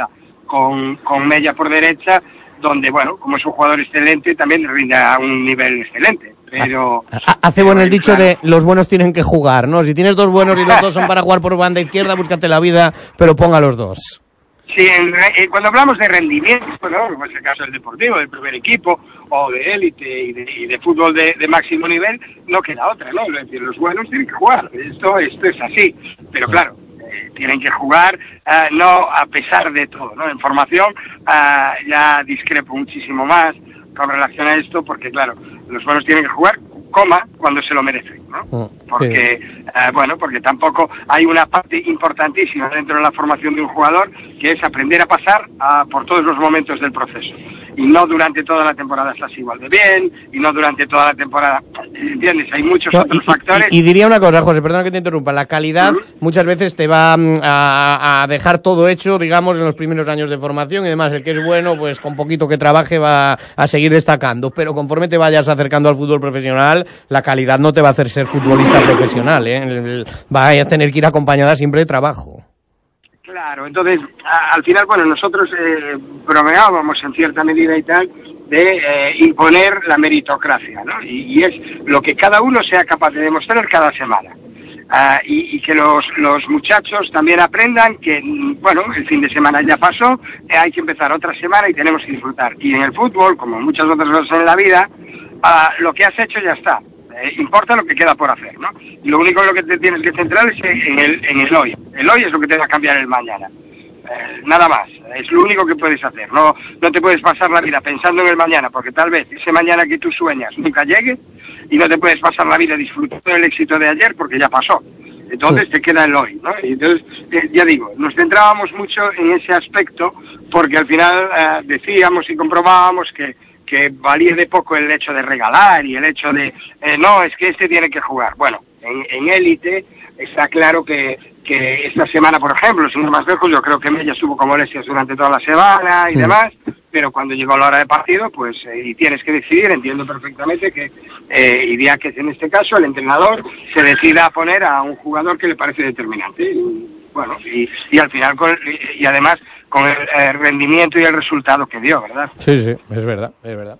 con, con Mella por derecha, donde, bueno, como es un jugador excelente, también rinde a un nivel excelente. Pero hace bueno el dicho de los buenos tienen que jugar, ¿no? Si tienes dos buenos y los dos son para jugar por banda izquierda, búscate la vida, pero ponga los dos. Sí, en, eh, cuando hablamos de rendimiento, bueno, como es el caso del Deportivo, del primer equipo, o de élite y de, y de fútbol de, de máximo nivel, no queda otra, ¿no? Es decir, los buenos tienen que jugar, esto, esto es así, pero claro, eh, tienen que jugar, eh, no a pesar de todo, ¿no? En formación eh, ya discrepo muchísimo más con relación a esto, porque claro, los buenos tienen que jugar, coma, cuando se lo merecen, ¿no? Porque, eh, bueno, porque tampoco hay una parte importantísima dentro de la formación de un jugador, que es aprender a pasar a, por todos los momentos del proceso. Y no durante toda la temporada estás igual de bien, y no durante toda la temporada, ¿entiendes? Hay muchos no, otros y, factores. Y, y diría una cosa, José, perdona que te interrumpa, la calidad uh-huh. muchas veces te va a, a dejar todo hecho, digamos, en los primeros años de formación, y además el que es bueno, pues con poquito que trabaje va a seguir destacando, pero conforme te vayas acercando al fútbol profesional, la calidad no te va a hacer ser futbolista profesional, ¿eh? Va a tener que ir acompañada siempre de trabajo. Claro, entonces, a, al final, bueno, nosotros eh, bromeábamos en cierta medida y tal de eh, imponer la meritocracia, ¿no? Y, y es lo que cada uno sea capaz de demostrar cada semana. Uh, y, y que los, los muchachos también aprendan que, bueno, el fin de semana ya pasó, eh, hay que empezar otra semana y tenemos que disfrutar. Y en el fútbol, como en muchas otras cosas en la vida, uh, lo que has hecho ya está. Eh, importa lo que queda por hacer, ¿no? Y lo único en lo que te tienes que centrar es en el, en el hoy. El hoy es lo que te va a cambiar el mañana. Eh, nada más, es lo único que puedes hacer. No, no te puedes pasar la vida pensando en el mañana, porque tal vez ese mañana que tú sueñas nunca llegue, y no te puedes pasar la vida disfrutando del éxito de ayer porque ya pasó. Entonces sí. te queda el hoy, ¿no? Y entonces, eh, ya digo, nos centrábamos mucho en ese aspecto, porque al final eh, decíamos y comprobábamos que que valía de poco el hecho de regalar y el hecho de, eh, no, es que este tiene que jugar. Bueno, en, en élite está claro que, que esta semana, por ejemplo, sin ir más lejos, yo creo que Mella estuvo con molestias durante toda la semana y mm. demás, pero cuando llegó la hora de partido, pues, eh, y tienes que decidir, entiendo perfectamente que eh, iría que en este caso el entrenador se decida a poner a un jugador que le parece determinante. Y, bueno, y, y al final, con, y, y además, con el, el rendimiento y el resultado que dio, ¿verdad? Sí, sí, es verdad, es verdad.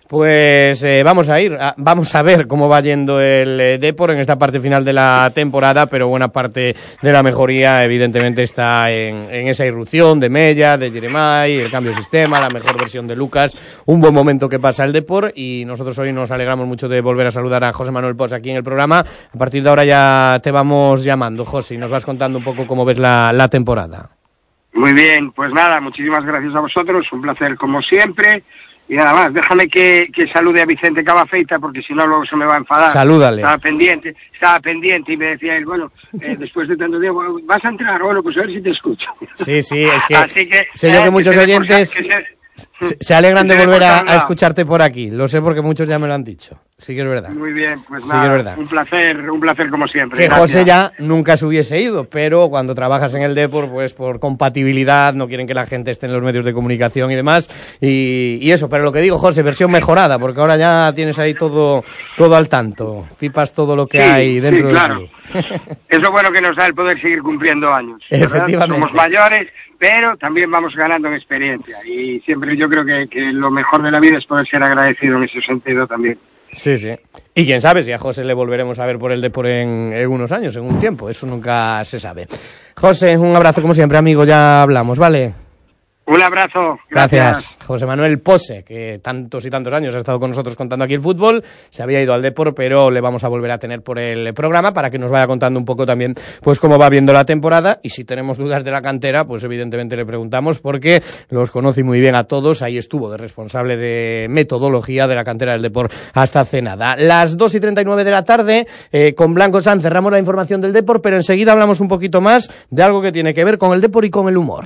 Pues eh, vamos a ir, a, vamos a ver cómo va yendo el eh, Depor en esta parte final de la temporada, pero buena parte de la mejoría evidentemente está en, en esa irrupción de Mella, de Jeremai, el cambio de sistema, la mejor versión de Lucas, un buen momento que pasa el Depor, y nosotros hoy nos alegramos mucho de volver a saludar a José Manuel Pos aquí en el programa. A partir de ahora ya te vamos llamando, José, y nos vas contando un poco cómo ves la, la temporada. Muy bien, pues nada, muchísimas gracias a vosotros, un placer como siempre. Y nada más, déjame que, que salude a Vicente Cabafeita, porque si no luego se me va a enfadar. Salúdale. Estaba pendiente, estaba pendiente y me decía él, bueno, eh, después de tanto tiempo, ¿vas a entrar? Bueno, pues a ver si te escucho. Sí, sí, es que, Así que sé yo eh, que muchos que oyentes que se, se alegran de volver a, a escucharte por aquí. Lo sé porque muchos ya me lo han dicho. Sí que es verdad. Muy bien, pues sí nada, que es verdad. un placer, un placer como siempre. Que Gracias. José ya nunca se hubiese ido, pero cuando trabajas en el Depor, pues por compatibilidad, no quieren que la gente esté en los medios de comunicación y demás, y, y eso, pero lo que digo, José, versión mejorada, porque ahora ya tienes ahí todo, todo al tanto, pipas todo lo que sí, hay dentro sí, claro. del Es lo bueno que nos da el poder seguir cumpliendo años. Efectivamente. Somos mayores, pero también vamos ganando en experiencia, y siempre yo creo que, que lo mejor de la vida es poder ser agradecido en ese sentido también. Sí, sí. Y quién sabe si a José le volveremos a ver por el Depor en, en unos años, en un tiempo. Eso nunca se sabe. José, un abrazo como siempre, amigo. Ya hablamos, ¿vale? Un abrazo. Gracias. Gracias. José Manuel Pose, que tantos y tantos años ha estado con nosotros contando aquí el fútbol, se había ido al Depor, pero le vamos a volver a tener por el programa para que nos vaya contando un poco también pues cómo va viendo la temporada, y si tenemos dudas de la cantera, pues evidentemente le preguntamos, porque los conoce muy bien a todos. Ahí estuvo de responsable de metodología de la cantera del Depor hasta hace nada. Las dos y treinta y nueve de la tarde, eh, con Blanco San cerramos la información del Depor, pero enseguida hablamos un poquito más de algo que tiene que ver con el Depor y con el humor.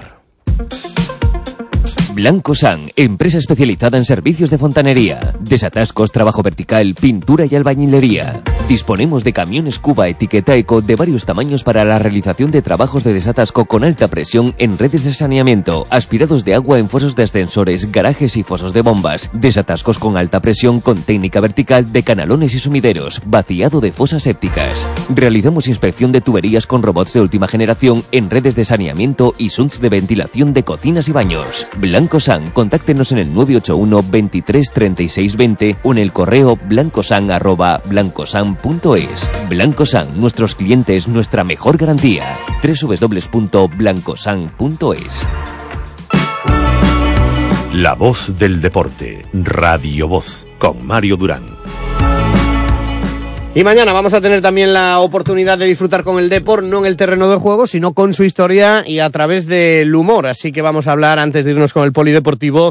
Blanco San, empresa especializada en servicios de fontanería, desatascos, trabajo vertical, pintura y albañilería. Disponemos de camiones Cuba etiqueta Eco de varios tamaños para la realización de trabajos de desatasco con alta presión en redes de saneamiento, aspirados de agua en fosos de ascensores, garajes y fosos de bombas, desatascos con alta presión con técnica vertical de canalones y sumideros, vaciado de fosas sépticas. Realizamos inspección de tuberías con robots de última generación en redes de saneamiento y sunts de ventilación de cocinas y baños. Blancosan, contáctenos en el nueve ocho uno veintitrés treinta y seis veinte o en el correo blancosan arroba blancosan punto es. Blancosan, nuestros clientes, nuestra mejor garantía. doble u doble u doble u punto blancosan punto es. La voz del deporte, Radio Voz, con Mario Durán. Y mañana vamos a tener también la oportunidad de disfrutar con el Depor, no en el terreno de juego, sino con su historia y a través del humor. Así que vamos a hablar, antes de irnos con el polideportivo,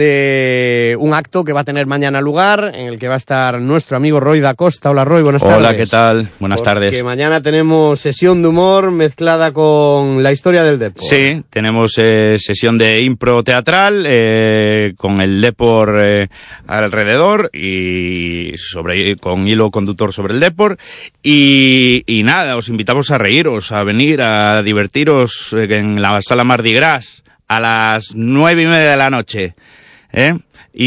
de un acto que va a tener mañana lugar, en el que va a estar nuestro amigo Roy da Costa. Hola Roy, buenas tardes. Hola, ¿qué tal? Buenas Porque tardes. Que mañana tenemos sesión de humor mezclada con la historia del Depor. Sí, tenemos eh, sesión de impro teatral eh, con el Depor eh, alrededor y sobre con hilo conductor sobre el Depor y, y nada, os invitamos a reíros, a venir, a divertiros en la sala Mardi Gras a las nueve y media de la noche, ¿eh?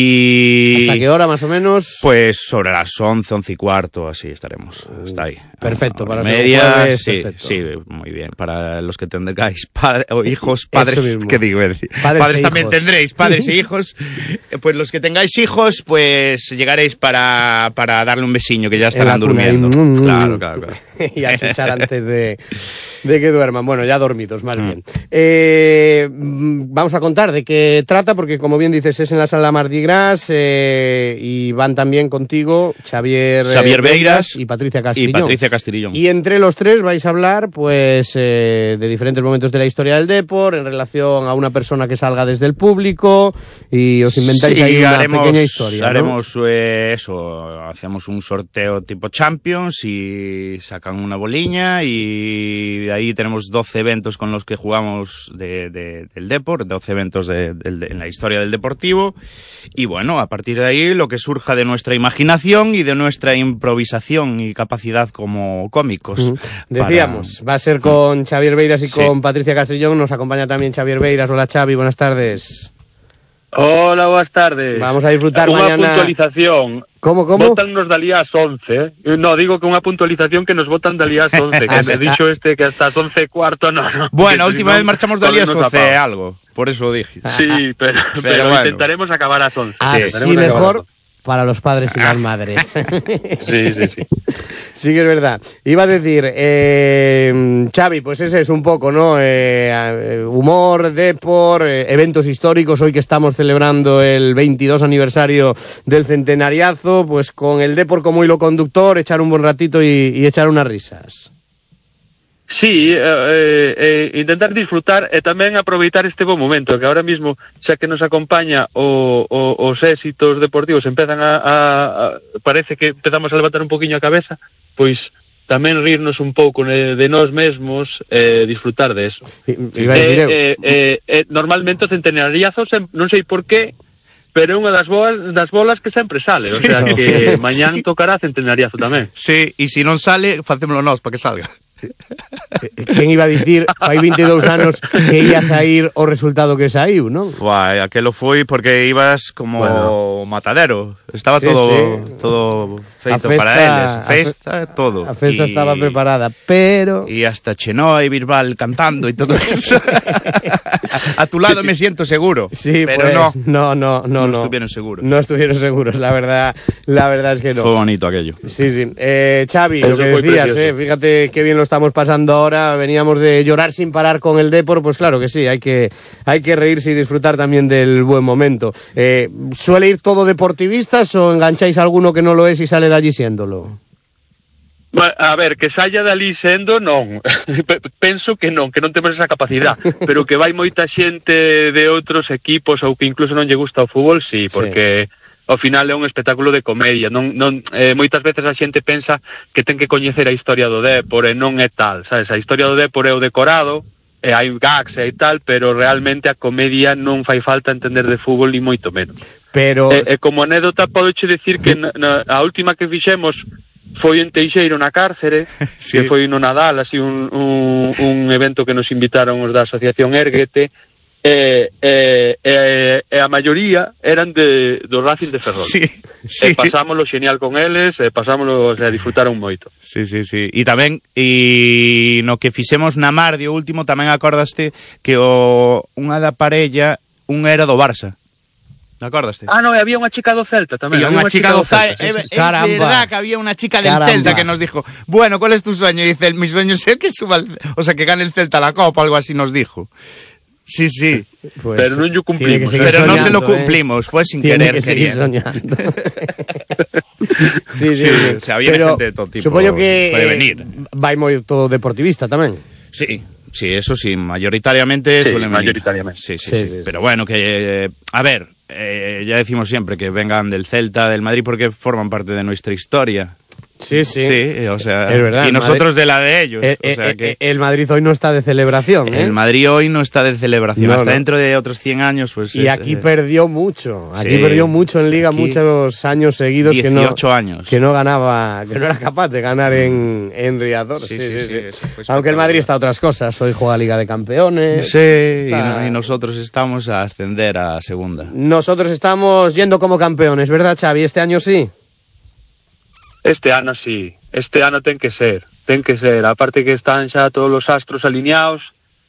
Y ¿hasta qué hora más o menos? Pues sobre las once, once y cuarto, así estaremos, hasta ahí. Perfecto, para media, jueves, sí, perfecto. sí, muy bien. Para los que tendréis padres o hijos, padres, ¿qué digo? Padres, Padres e también hijos. tendréis, padres e hijos. Pues los que tengáis hijos, pues llegaréis para, para darle un besiño, que ya estarán En la cuna, durmiendo. y, mm, Claro, claro, claro. y a chuchar antes de, de que duerman. Bueno, ya dormidos, más bien. Eh, mm, vamos a contar de qué trata, porque como bien dices, es en la sala Mardi Gras eh, y van también contigo Xavier, eh, Xavier Beiras y Patricia y Castillón. Patricia Castillón. Y entre los tres vais a hablar pues eh, de diferentes momentos de la historia del Depor en relación a una persona que salga desde el público y os inventáis Sí, ahí una haremos, pequeña historia, ¿no? haremos eh, eso, hacemos un sorteo tipo Champions y sacan una boliña y de ahí tenemos doce eventos con los que jugamos de, de, del Depor, doce eventos de, de, de, en la historia del Deportivo y bueno, a partir de ahí lo que surja de nuestra imaginación y de nuestra improvisación y capacidad como cómicos. Uh-huh. Decíamos, para... va a ser con Xavier Beiras y sí. con Patricia Castellón. Nos acompaña también Xavier Beiras. Hola Xavi, buenas tardes. Hola, buenas tardes. Vamos a disfrutar unha mañana. puntualización. ¿Cómo, cómo? Votannos dali ás once. No, digo que unha puntualización que nos votan dali ás once. Que me dixo este que hasta as once e cuarto, no, no. Bueno, a última vez marchamos dali ás once algo. Por eso dije. Sí, pero, pero, pero bueno. Intentaremos acabar a las once. Así sí, mejor para los padres y las madres. Sí, sí, sí. Sí que es verdad. Iba a decir, eh, Xavi, pues ese es un poco, ¿no? Eh, humor, Depor, eh, eventos históricos. Hoy que estamos celebrando el veintidós aniversario del centenariazo, pues con el Depor como hilo conductor, echar un buen ratito y, y echar unas risas. Sí, eh, eh, intentar disfrutar e tamén aproveitar este bom momento, que ahora mismo, xa que nos acompaña o, o, os éxitos deportivos empezan a, a, a parece que empezamos a levantar un poquinho a cabeza, pois tamén rirnos un pouco de, de nós mesmos e eh, disfrutar de eso. I, iba a decir eu. Eh, eh, eh, normalmente o centenariazo, non sei por qué, pero é unha das bolas, das bolas que sempre sale, o sea que sí, mañán sí. tocará centenariazo tamén. Sí, e se non sale, facémolo nós para que salga. Quen iba a dicir hai veintidós anos que ia sair o resultado que saiu, non? Guai, aquelo foi porque ibas como bueno. matadero. Estaba sí, todo sí. todo feito festa, para eles, festa, a fe, todo. A festa y, estaba preparada, pero e hasta Chenoa e Bisbal cantando e todo eso. A tu lado me siento seguro. Sí, pero pues, no. No, no, no, no. No estuvieron seguros. No estuvieron seguros, la verdad, la verdad es que no. Fue bonito aquello. Sí, sí. Eh, Xavi, eso lo que decías, eh, fíjate qué bien lo estamos pasando ahora. Veníamos de llorar sin parar con el Depor, pues claro que sí, hay que hay que reírse y disfrutar también del buen momento. Eh, ¿Suele ir todo deportivistas o engancháis a alguno que no lo es y sale de allí siéndolo? A ver, que saia dali sendo, non. Penso que non, que non temos esa capacidade, pero que vai moita xente de outros equipos ou que incluso non lle gusta o fútbol, sí, porque sí. Ao final é un espectáculo de comedia. Non, non, eh, moitas veces a xente pensa que ten que coñecer a historia do Depor e non é tal, sabes? A historia do Depor é o decorado, e hai gags e tal, pero realmente a comedia non fai falta entender de fútbol ni moito menos. Pero E, e como anécdota podo che decir que na, na, a última que fixemos foi en Teixeiro na cárcere, sí. Que foi no Nadal, así un, un, un evento que nos invitaron os da Asociación Érguete, e, e, e, e a maioría eran de, do Racing de Ferrol. Sí, sí. E pasámoslo genial con eles, e pasámoslo, o sea, disfrutaron moito. Sí, sí, sí. E tamén, e no que fixemos na Mar, de último, tamén acordaste que o unha da parella, un era do Barça. Acordaste? Ah, no, había unha chica do Celta tamén. E unha chica do Celta. É, é verdad que había unha chica del Caramba. Celta que nos dijo, bueno, ¿cuál es tu sueño? Y dice, mi sueño es que suba, el, o sea, que gane el Celta la Copa, algo así nos dijo. Sí, sí. Pues, pero non yo cumplimos. Pero no se lo cumplimos, eh. Fue sin tiene querer. Que seguir soñando. sí, sí, sí, sí. O sea, había pero gente de todo tipo. Supoño que puede venir. vai moito deportivista tamén. Sí. Sí, eso sí, mayoritariamente sí, suelen mayoritariamente. Sí, sí, sí, sí, sí. Pero bueno, que, eh, a ver, eh, ya decimos siempre que vengan del Celta, del Madrid, porque forman parte de nuestra historia. Sí, sí. Sí, o sea, es verdad, y nosotros Madrid, de la de ellos. Eh, o sea eh, que el Madrid hoy no está de celebración. ¿eh? El Madrid hoy no está de celebración. No, Hasta no. dentro de otros cien años, pues. Y es, aquí eh, perdió mucho. Aquí sí, perdió mucho en Liga, aquí muchos años seguidos. dieciocho que no, años. Que no ganaba, que no era capaz de ganar en, en Riazor. Sí, sí, sí, sí, sí. Aunque el Madrid está a otras cosas. Hoy juega Liga de Campeones. Sí, está... y, y nosotros estamos a ascender a segunda. Nosotros estamos yendo como campeones, ¿verdad, Xavi? Este año sí. Este ano sí, este ano ten que ser, ten que ser, aparte que están xa todos os astros alineados,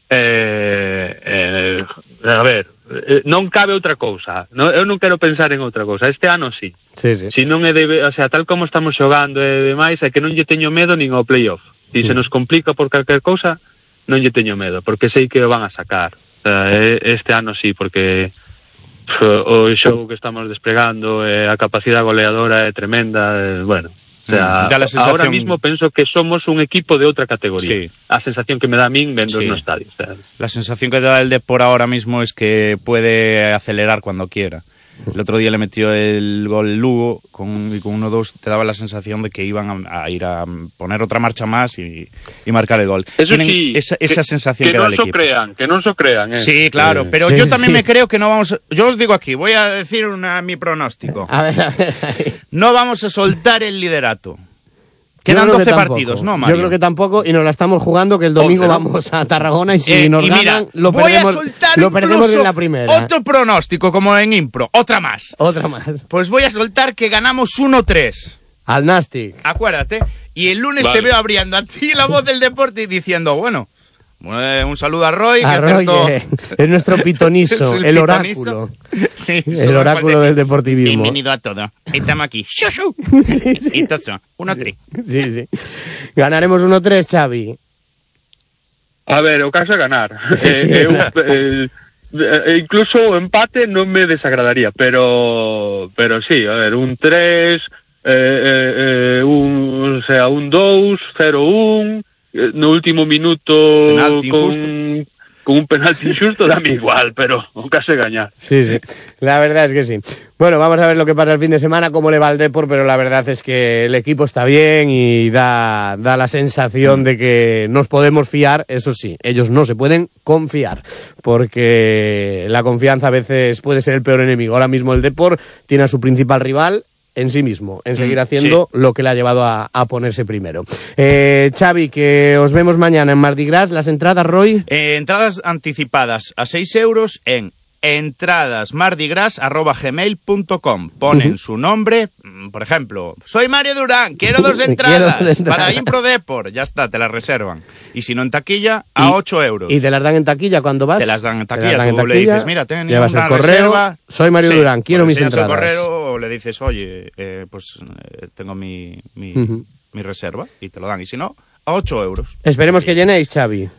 eh, eh, a ver, eh, non cabe outra cousa, no, eu non quero pensar en outra cousa, este ano sí, sí, sí. Si non é de, o sea, tal como estamos xogando e demais, é que non lle teño medo nin ao playoff, si sí. Se nos complica por calquer cousa, non lle teño medo, porque sei que o van a sacar, o sea, este ano sí, porque o xogo que estamos desplegando, eh, a capacidade goleadora é tremenda, eh, bueno... O sea, sensación... ahora mismo penso que somos un equipo de otra categoría. Sí. A sensación que me da a min vendo sí. No estadio. O sea. La sensación que te da el Depor ahora mismo es que puede acelerar cuando quiera. El otro día le metió el gol Lugo con, y con uno dos te daba la sensación de que iban a, a ir a poner otra marcha más y, y marcar el gol. Eso sí, esa, esa que, sensación que, que no da el equipo. Crean, que no se crean. Eh. Sí, claro, sí, pero sí, yo sí. también me creo que no vamos... A, yo os digo aquí, voy a decir una, mi pronóstico. A ver, a ver. No vamos a soltar el liderato. Quedan doce partidos, ¿no, Mario? Yo creo que tampoco, y nos la estamos jugando, que el domingo oh, vamos a Tarragona y si eh, nos y ganan, mira, lo voy perdemos, a soltar lo perdemos en la primera. Otro pronóstico, como en Impro, otra más. Otra más. Pues voy a soltar que ganamos uno tres. Al Nastic. Acuérdate. Y el lunes vale. Te veo abriendo a ti la voz del deporte y diciendo, bueno... Un saludo a Roy, a que Roy acertó... que es nuestro pitonizo, es el, el pitonizo. oráculo. Sí, el oráculo del deportivismo. Bienvenido a todo. Estamos aquí. ¡Shushu! Y toso. uno tres. Sí, sí. Ganaremos uno tres, Xavi. A ver, o caso é ganar. Sí, sí, eh, claro. eh, eh, incluso o empate non me desagradaría, pero pero sí, a ver, un tres, eh, eh, eh, un, o sea, un dos, cero un... no último minuto con, con un penalti injusto dame igual, pero casi ganar. Sí, sí, la verdad es que sí. Bueno, vamos a ver lo que pasa el fin de semana, cómo le va al Depor, pero la verdad es que el equipo está bien y da, da la sensación de que nos podemos fiar, eso sí, ellos no se pueden confiar, porque la confianza a veces puede ser el peor enemigo. Ahora mismo el Depor tiene a su principal rival en sí mismo, en seguir haciendo sí. Lo que le ha llevado a, a ponerse primero. Eh, Xavi, que os vemos mañana en Mardi Gras. ¿Las entradas, Roy? Eh, entradas anticipadas a seis euros en entradasmardigras arroba gmail punto com. Ponen uh-huh. su nombre, por ejemplo, soy Mario Durán, quiero dos entradas, quiero dos entradas. Para Impro Depor, ya está, te las reservan. Y si no en taquilla, a ocho euros. ¿Y te las dan en taquilla cuando vas? Te las dan en taquilla, dan en tú taquilla, le dices, mira, tengo llevas una el correo, reserva. Soy Mario sí, Durán, quiero mis entradas. El correo, o le dices, oye, eh, pues eh, tengo mi, mi, uh-huh. mi reserva, y te lo dan. Y si no, a ocho euros. Esperemos que llenéis, Xavi.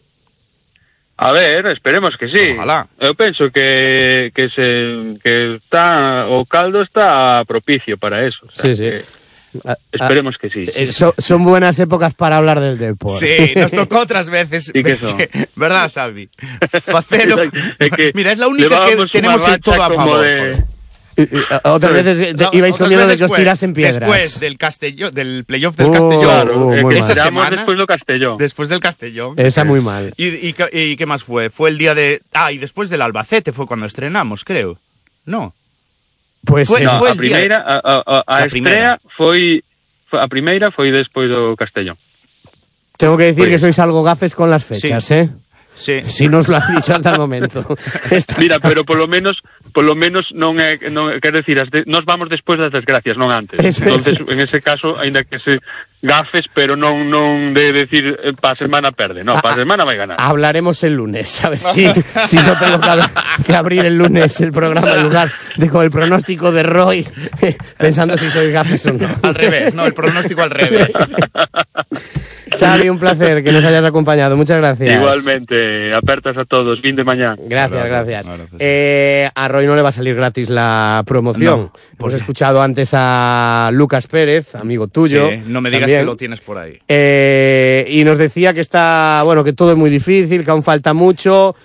A ver, esperemos que sí. Ojalá. Eu penso que que se que está o caldo está propicio para eso. O sea, sí, sí. Que, a, esperemos a, que sí. Eh, son, son buenas épocas para hablar del Depor. Sí, nos tocó otras veces. ¿Y qué son? ¿Verdad, Salvi? Facelo. Es que mira, es la única que tenemos el todo a favor. De... Otras veces te, ibais con miedo de que os tirasen piedras. Después del Castellón, del playoff del oh, Castellón. Claro, oh, eh, que esa semana, semana, después del Castellón. Después del Castellón. Esa muy mal. ¿Y, y, ¿Y qué más fue? Fue el día de... Ah, y después del Albacete fue cuando estrenamos, creo. No. Pues fue, sí. no, fue a primeira, a, a, a, a estrea foi... a primeira foi despois do Castellón. Tengo que decir Pues, que sois algo gafes con las fechas, sí. ¿eh? Sí. Si nos lo han dicho hasta el momento. Esta... Mira, pero polo menos polo menos non é, non, quero decir, as de, nos vamos despois das desgracias, non antes. Eso, Entonces, eso. en ese caso, aínda que se gafes, pero non non de decir eh, pa semana perde, no, pa semana vai ganar. Hablaremos el lunes, a ver si, si no tengo que, ab- que abrir el lunes el programa en lugar de con el pronóstico de Roy, pensando si soy gafes o no. Al revés, no, el pronóstico al revés. Xavi, un placer que nos hayas acompañado. Muchas gracias. Igualmente, apertas a todos, fin de mañana. Gracias, gracias. gracias. Eh, a Roy no le va a salir gratis la promoción. No, Hemos escuchado antes a Lucas Pérez, amigo tuyo. Sí, no me digas también. que lo tienes por ahí. Eh, y nos decía que está, bueno, que todo es muy difícil, que aún falta mucho,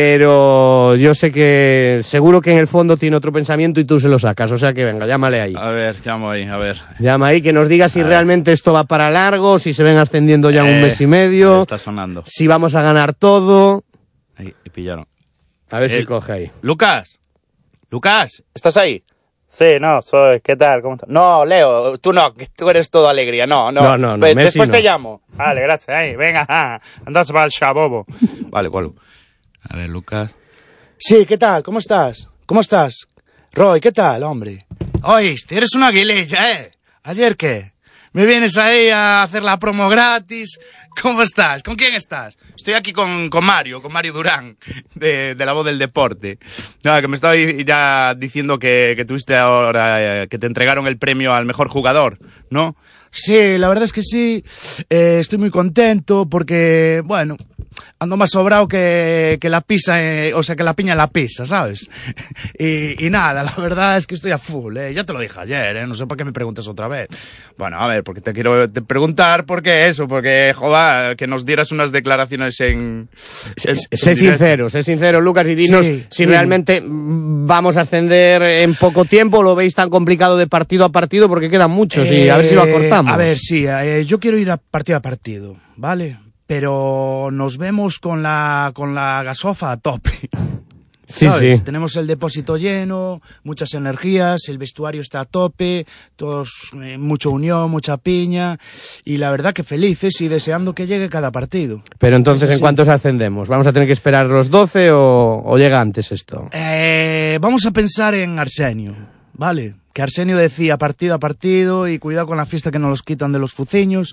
pero yo sé que seguro que en el fondo tiene otro pensamiento y tú se lo sacas. O sea que venga, llámale ahí. A ver, llamo ahí, a ver. Llama ahí, que nos diga si realmente esto va para largo, si se ven ascendiendo ya Eh, un mes y medio, Está sonando. si vamos a ganar todo. Ahí, y pillaron. A ver si El- coge ahí. Lucas, Lucas, ¿estás ahí? Sí, no, soy, ¿qué tal? ¿Cómo estás? No, Leo, tú no, que tú eres todo alegría. No, no. No, no, no, Ve- Messi Después no. te llamo. Vale, gracias, ahí, venga, ah, andas para el chabobo. Vale, ¿cuál? A ver, Lucas. Sí, ¿qué tal? ¿Cómo estás? ¿Cómo estás? Roy, ¿qué tal, hombre? Oíste, eres una aguililla, ¿eh? ¿Ayer qué? ¿Me vienes ahí a hacer la promo gratis? ¿Cómo estás? ¿Con quién estás? Estoy aquí con, con Mario, con Mario Durán, de, de La Voz del Deporte. Nada, que me estaba ya diciendo que, que tuviste ahora, eh, que te entregaron el premio al mejor jugador, ¿no? Sí, la verdad es que sí. Eh, estoy muy contento porque, bueno, ando más sobrado que, que la pizza, eh, o sea, que la piña en la pizza, ¿sabes? Y, y nada, la verdad es que estoy a full, ¿eh? Ya te lo dije ayer, ¿eh? No sé por qué me preguntas otra vez. Bueno, a ver, porque te quiero te preguntar por qué eso, porque, joder, que nos dieras unas declaraciones en... Sé, sé sincero, sé sincero, Lucas, y dinos Sí, si sí. realmente mm, vamos a ascender en poco tiempo, lo veis tan complicado de partido a partido, porque quedan muchos, y a ver si lo acortamos. A ver, sí, eh, yo quiero ir a partido a partido, ¿vale? Pero nos vemos con la, con la gasofa a tope. Sí, ¿Sabes? sí. Tenemos el depósito lleno, muchas energías, el vestuario está a tope, todos, eh, mucha unión, mucha piña, y la verdad que felices y deseando que llegue cada partido. Pero entonces, Eso ¿en sí. cuántos ascendemos? ¿Vamos a tener que esperar los doce o, o llega antes esto? Eh, vamos a pensar en Arsenio, ¿vale? Que Arsenio decía partido a partido y cuidado con la fiesta que nos los quitan de los fuciños,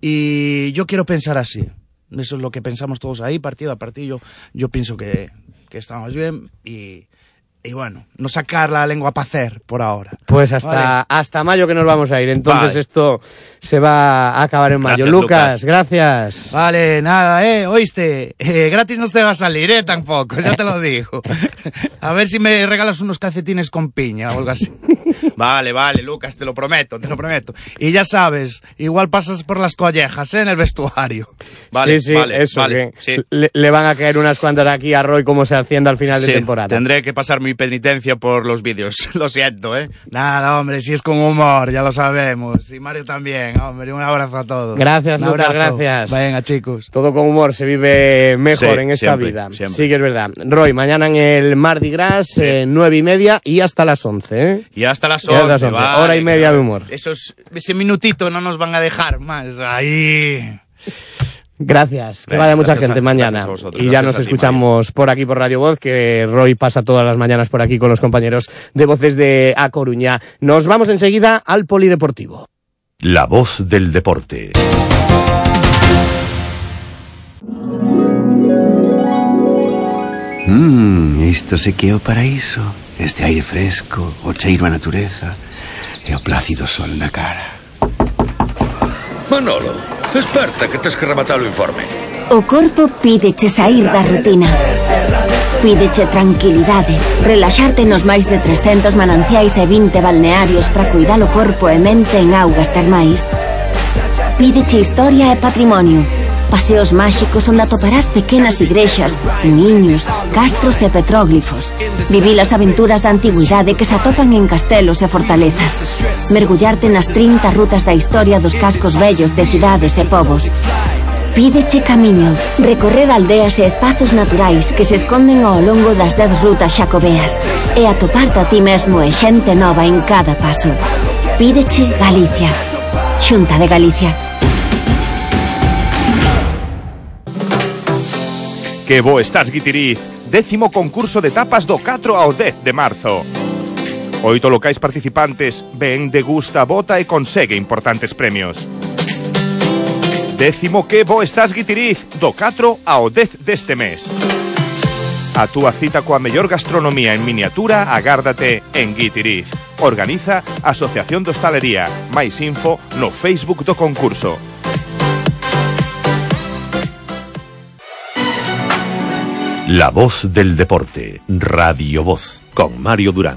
y yo quiero pensar así. Eso es lo que pensamos todos ahí, partido a partido. Yo pienso que, que estamos bien y, y bueno, no sacar la lengua para hacer por ahora. Pues hasta, Vale. hasta mayo que nos vamos a ir, entonces Vale. esto se va a acabar en mayo. Gracias, Lucas, Lucas. gracias. Vale, nada, eh, oíste, eh, gratis no te va a salir, eh, tampoco, ya te lo digo. A ver si me regalas unos calcetines con piña o algo así. Vale, vale, Lucas, te lo prometo, te lo prometo. Y ya sabes, igual pasas por las collejas, eh, en el vestuario. Vale, sí, sí, vale, eso, vale, que sí. le, le van a caer unas cuantas aquí a Roy como se hacienda al final Sí, de temporada. tendré que pasar mi penitencia por los vídeos, lo siento, ¿eh? Nada, hombre, si es con humor, ya lo sabemos. Y Mario también, hombre, un abrazo a todos. Gracias, Un Lucas, abrazo. gracias. Venga, chicos. Todo con humor se vive mejor Sí, en esta siempre, vida. siempre. Sí que es verdad. Roy, mañana en el Mardi Gras, eh, nueve y media y hasta las once, ¿eh? Y hasta las Y hasta las once, once. vale, Hora y media claro. de humor. Esos, ese minutito no nos van a dejar más. Ahí. Gracias. Que Venga, vaya mucha gracias gente a- mañana. gracias a vosotros, Y ya gracias nos a ti, escuchamos por aquí por Radio Voz, que Roy pasa todas las mañanas por aquí con los compañeros de Voces de A Coruña. Nos vamos enseguida al Polideportivo. La Voz del Deporte. Mmm, isto se que é o paraíso. Este aire fresco, o cheiro a natureza e o plácido sol na cara. Manolo, desperta que tes que rematar o informe. O corpo pídeche sair da rutina. Pídeche tranquilidade, relaxarte nos máis de trescentos mananciais e vinte balnearios para cuidar o corpo e mente en augas termais. Pídeche historia e patrimonio. Paseos máxicos onde atoparás pequenas igrexas, muiños, castros e petróglifos. Vivir as aventuras da antigüidade que se atopan en castelos e fortalezas. Mergullarte nas trinta rutas da historia dos cascos vellos de cidades e povos. Pídeche camiño, recorrer aldeas e espazos naturais que se esconden ao longo das dez rutas xacobeas e atoparte a ti mesmo e xente nova en cada paso. Pídeche Galicia. Xunta de Galicia. Que bo estás, Guitiriz. Décimo concurso de tapas do catro ao dez de marzo. Oito locais participantes, ven, degusta, vota e consegue importantes premios. Décimo que bo estás, Guitiriz, do catro ao dez deste mes. A túa cita coa mellor gastronomía en miniatura agárdate en Guitiriz. Organiza Asociación de Hostalería. Máis info no Facebook do concurso. La voz del deporte, Radio Voz, con Mario Durán.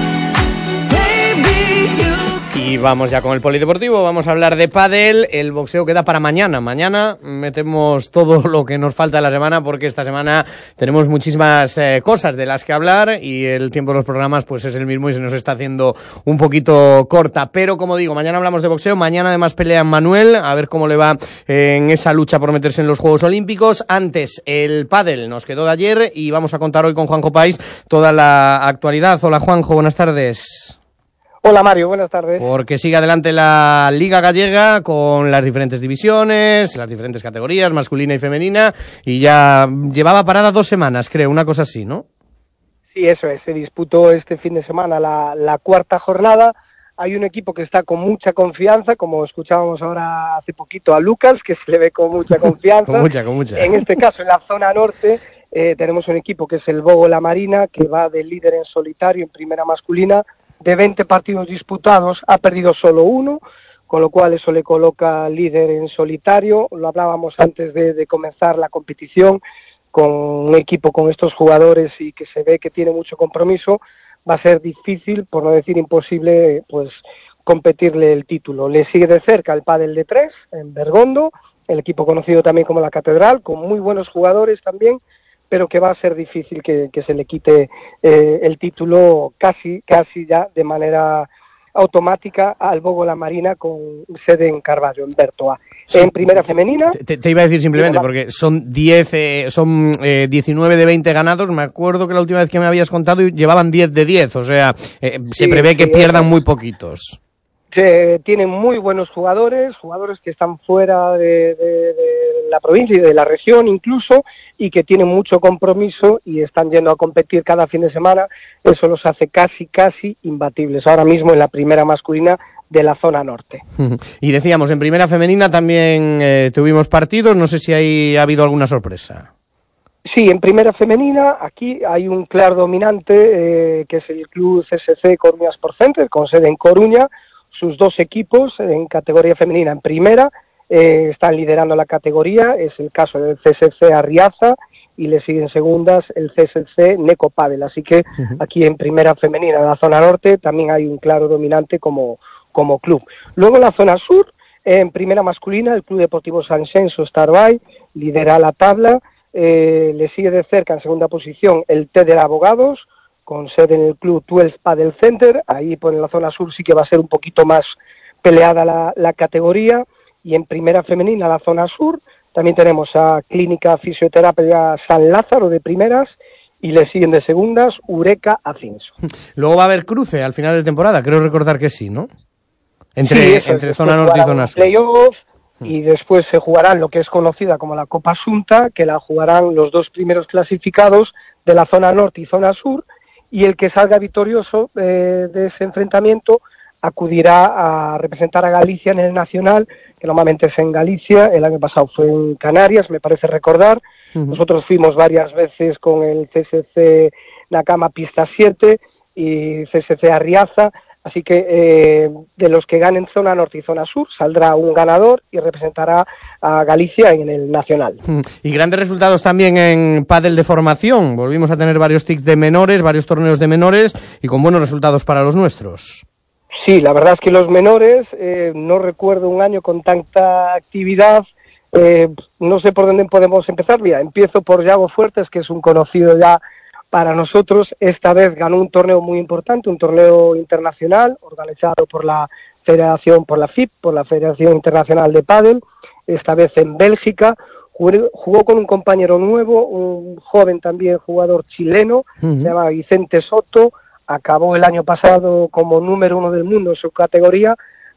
Y vamos ya con el polideportivo, vamos a hablar de pádel, el boxeo queda para mañana. Mañana metemos todo lo que nos falta de la semana porque esta semana tenemos muchísimas eh, cosas de las que hablar y el tiempo de los programas pues es el mismo y se nos está haciendo un poquito corta. Pero como digo, mañana hablamos de boxeo, mañana además pelea Manuel, a ver cómo le va eh, en esa lucha por meterse en los Juegos Olímpicos. Antes el pádel nos quedó de ayer y vamos a contar hoy con Juanjo País toda la actualidad. Hola Juanjo, buenas tardes. Hola Mario, buenas tardes. Porque sigue adelante la Liga Gallega con las diferentes divisiones, las diferentes categorías, masculina y femenina, y ya llevaba parada dos semanas, creo, una cosa así, ¿no? Sí, eso es, se disputó este fin de semana la, la cuarta jornada. Hay un equipo que está con mucha confianza, como escuchábamos ahora hace poquito a Lucas, que se le ve con mucha confianza. con mucha, con mucha. En este caso, en la zona norte, eh, tenemos un equipo que es el Bogo La Marina, que va de líder en solitario en primera masculina. De veinte partidos disputados ha perdido solo uno, con lo cual eso le coloca líder en solitario. Lo hablábamos antes de, de comenzar la competición, con un equipo con estos jugadores y que se ve que tiene mucho compromiso, va a ser difícil, por no decir imposible, pues competirle el título. Le sigue de cerca el pádel de tres en Bergondo, el equipo conocido también como la Catedral, con muy buenos jugadores también, pero que va a ser difícil que, que se le quite eh, el título casi casi ya de manera automática al Bogo La Marina con sede en Carballo, en Bertoa. Sí. En primera femenina... Te, te iba a decir simplemente, porque son diez, eh, son eh, diecinueve de veinte ganados, me acuerdo que la última vez que me habías contado llevaban diez de diez, o sea, eh, se sí, prevé que sí, pierdan muy poquitos. Que tienen muy buenos jugadores, jugadores que están fuera de, de, de la provincia y de la región incluso, y que tienen mucho compromiso y están yendo a competir cada fin de semana. Eso los hace casi, casi imbatibles ahora mismo en la primera masculina de la zona norte. Y decíamos, en primera femenina también eh, tuvimos partidos, no sé si hay, ha habido alguna sorpresa. Sí, en primera femenina aquí hay un claro dominante eh, que es el club C S C Coruña Sport Center, con sede en Coruña. Sus dos equipos en categoría femenina en primera eh, están liderando la categoría, es el caso del C S C Arriaza y le siguen segundas el C S C Neco Padel, así que uh-huh. aquí en primera femenina en la zona norte también hay un claro dominante como, como club. Luego en la zona sur, en primera masculina, el Club Deportivo San Xenxo Starbay lidera la tabla, eh, le sigue de cerca en segunda posición el Teder Abogados, con sede en el Club doce Padel Center. Ahí pues, en la zona sur sí que va a ser un poquito más peleada la, la categoría, y en primera femenina la zona sur también tenemos a Clínica Fisioterapia San Lázaro de primeras y le siguen de segundas Eureka Ascenso. Luego va a haber cruce al final de temporada, creo recordar que sí, ¿no? Entre, sí, eso, entre zona norte y zona sur. Playoff, y después se jugarán lo que es conocida como la Copa Asunta, que la jugarán los dos primeros clasificados de la zona norte y zona sur, y el que salga victorioso eh, de ese enfrentamiento acudirá a representar a Galicia en el Nacional, que normalmente es en Galicia. El año pasado fue en Canarias, me parece recordar. Uh-huh. Nosotros fuimos varias veces con el C S C Nakama Pista siete y C S C Arriaza, así que eh, de los que ganen zona norte y zona sur saldrá un ganador y representará a Galicia en el Nacional. Y grandes resultados también en pádel de formación. Volvimos a tener varios T I C de menores, varios torneos de menores y con buenos resultados para los nuestros. Sí, la verdad es que los menores, eh, no recuerdo un año con tanta actividad. Eh, no sé por dónde podemos empezar. Mira, empiezo por Yago Fuertes, que es un conocido ya para nosotros. Esta vez ganó un torneo muy importante, un torneo internacional organizado por la Federación, por la F I P, por la Federación Internacional de Pádel, esta vez en Bélgica. Jugó, jugó con un compañero nuevo, un joven también jugador chileno, uh-huh. se llama Vicente Soto, acabó el año pasado como número uno del mundo en su categoría,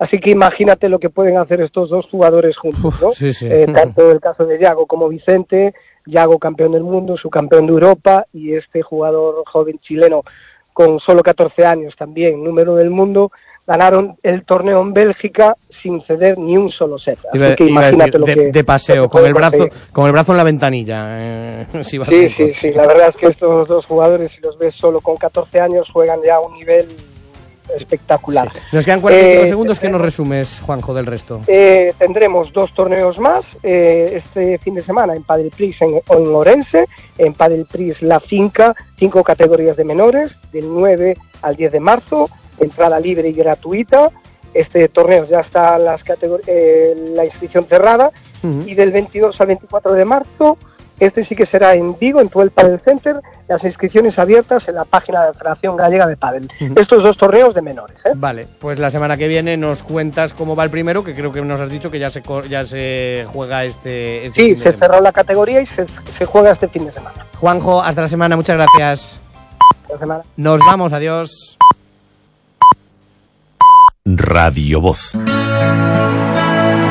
Así que imagínate lo que pueden hacer estos dos jugadores juntos, ¿no? Sí, sí. Eh, tanto el caso de Yago como Vicente, Yago campeón del mundo, subcampeón de Europa, y este jugador joven chileno con solo catorce años también, número del mundo, ganaron el torneo en Bélgica sin ceder ni un solo set. Así Iba, que iba imagínate decir, lo de, que... de paseo, lo que con el pueden brazo conseguir. con el brazo en la ventanilla. Eh, si vas Sí, a- sí, sí, la verdad es que estos dos jugadores, si los ves solo con catorce años, juegan ya a un nivel espectacular. Nos quedan cuarenta y cinco Eh, segundos. ¿Qué nos resumes, Juanjo, del resto? Eh, tendremos dos torneos más eh, este fin de semana en Padel Prix en, en Orense, en Padel Prix La Finca, cinco categorías de menores, del nueve al diez de marzo, entrada libre y gratuita. Este torneo ya está las categor- eh, la inscripción cerrada, Uh-huh. y del veintidós al veinticuatro de marzo, este sí que será en Vigo, en Tuel Padel Center, las inscripciones abiertas en la página de la Federación Gallega de Padel. Uh-huh. Estos dos torneos de menores, ¿eh? Vale, pues la semana que viene nos cuentas cómo va el primero, que creo que nos has dicho que ya se co- ya se juega este, este Sí, fin de se semana. cerró la categoría y se, se juega este fin de semana. Juanjo, hasta la semana, muchas gracias. La semana. Nos vamos, adiós. Radio Voz.